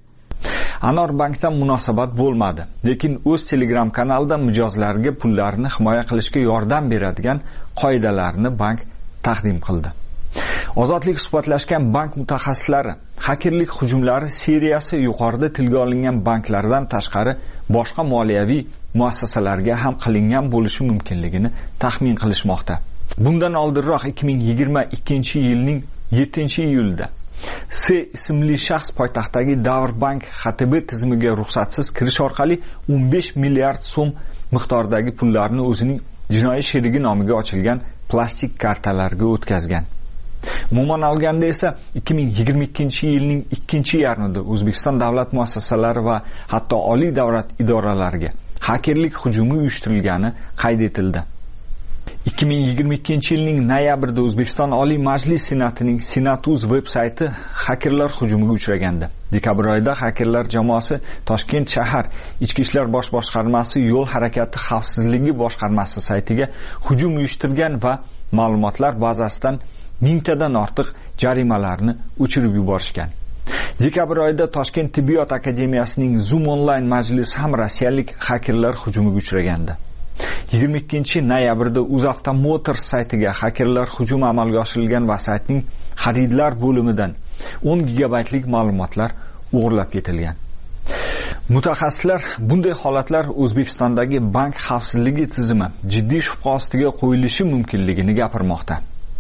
Anor Bankdan munosabat bo'lmadi, lekin o'z Telegram kanalida mijozlarga pullarini himoya qilishga yordam beradigan qoidalarni bank taqdim qildi. Ozodlik suhbatlashgan bank mutaxassislari hakerlik hujumlari seriyasi yuqorida tilga olingan banklardan tashqari boshqa moliyaviy muassasalarga ham qilingan bo'lishi mumkinligini taxmin qilishmoqda. Bundan oldinroq ikki ming yigirma ikkinchi yilning yettinchi iyulida S ismli shaxs poytaxtdagi Davr Bank X T B tizimiga ruxsatsiz kirish orqali o'n besh milliard so'm miqdordagi pullarni o'zining jinoiy sherigi nomiga ochilgan plastik kartalarga o'tkazgan. Umuman olganda esa ikki ming yigirma ikkinchi yilning ikkinchi yarmida O'zbekiston davlat muassasalari va hatto oliy davlat idoralariga hakerlik hujumi uyushtirilgani qayd etildi. ikki ming yigirma ikkinchi yilning noyabrida O'zbekiston Oliy Majlis Senatining Senat.uz veb-sayti hakerlar hujumiga uchragandi. Dekabr oyida hakerlar jamoasi Toshkent shahar Ichki ishlar bosh boshqarmasi yo'l harakati xavfsizligi boshqarmasi saytiga hujum uyushtirgan va ma'lumotlar bazasidan mingtadan ortiq jarimalarni o'chirib yuborishgan. Dekabr oyida Toshkent tibbiyot akademiyasining Zoom onlayn majlisi ham rossiyalik hakerlar hujumiga uchragandi. yigirma ikkinchi noyabrda UzAvto Motors saytiga hakerlar hujumi amalga oshirilgan va saytning xaridlar bo'limidan o'n gigabaytlik ma'lumotlar o'g'irlab ketilgan. Mutaxassislar bunday holatlar O'zbekistondagi bank xavfsizligi tizimi jiddiy shubha ostiga qo'yilishi mumkinligini gapirmoqda.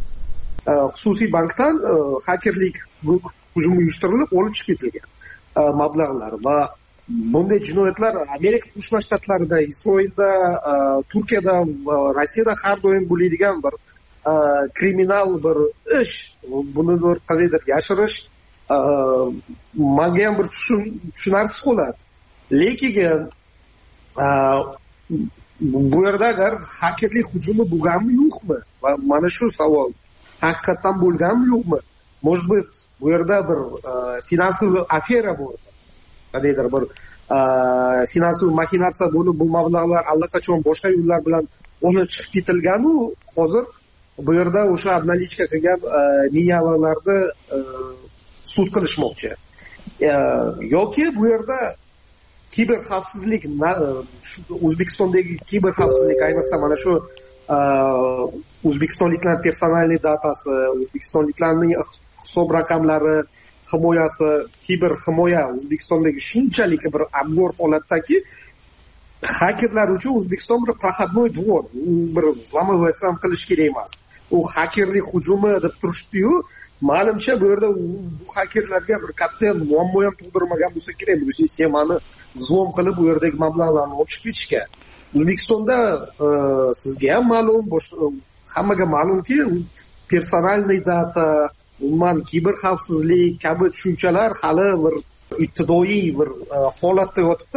Xususiy bankdan hakerlik hujumi uyushtirilib olib chiqib ketilgan mablag'lar va bunday jinoyatlar Amerika Qo'shma Shtatlarida, Isroilda, Turkiyada, Rossiyada har doim bo'ladigan bir kriminal bir ish. Buni bir qanaqadir yashirish menga ham bir tushunarsiz holat. Lekin bu yerda agar hakerlik hujumi bo'lganmi yo'qmi? Va mana shu savol haqiqatan bo'lganmi yo'qmi? Может быть, bu yerda bir finansiy afera bor. Qanaqadir bir finansiy maxinatsiya bo'lib, bu mablag'lar allaqachon boshqa yo'llar bilan olib chiqib ketilgan-u, hozir bu yerda o'sha obnalichka qilgan milliarderlarni sud qilishmoqchi. Yoki bu yerda kiber xavfsizlik, O'zbekistondagi kiber xavfsizlik, ayniqsa mana shu o'zbekistonliklar personalniy datasi, o'zbekistonliklarning hisob raqamlari himoyasi, kiber himoya O'zbekistondagi shunchalik bir abgor holatdaki, hakerlar uchun O'zbekiston bir proходной двор, bir взламываться ham qilish kerak emas. U hakerlik hujumi deb turishdi-yu, ma'lumcha bu yerda bu hakerlarga bir katta muammo ham tug'dirmagan bo'lsa kerak, bu sistemani взлом qilib bu yerdagi mablag'larni olib chiqib ketishgan. O'zbekistonda sizga ham ma'lum, hammaga ma'lumki, personalniy data, umuman kiber xavfsizlik kabi tushunchalar hali bir ibtidoiy bir holatda yotibdi.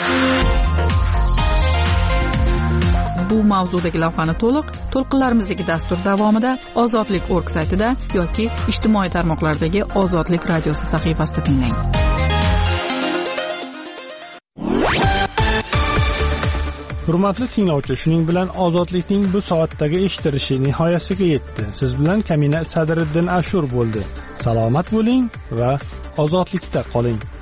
Bu mavzudagi lavhani to'liq to'lqinlarimizdagi dastur davomida ozodlik org saytida yoki ijtimoiy tarmoqlardagi Ozodlik radiosi sahifasida tinglang. Hurmatli tinglovchi, shuning bilan ozodlikning bu soatdagi eshittirishi nihoyasiga yetdi. Siz bilan Kamina Sadriddin Ashur bo'ldi. Salomat bo'ling va ozodlikda qoling.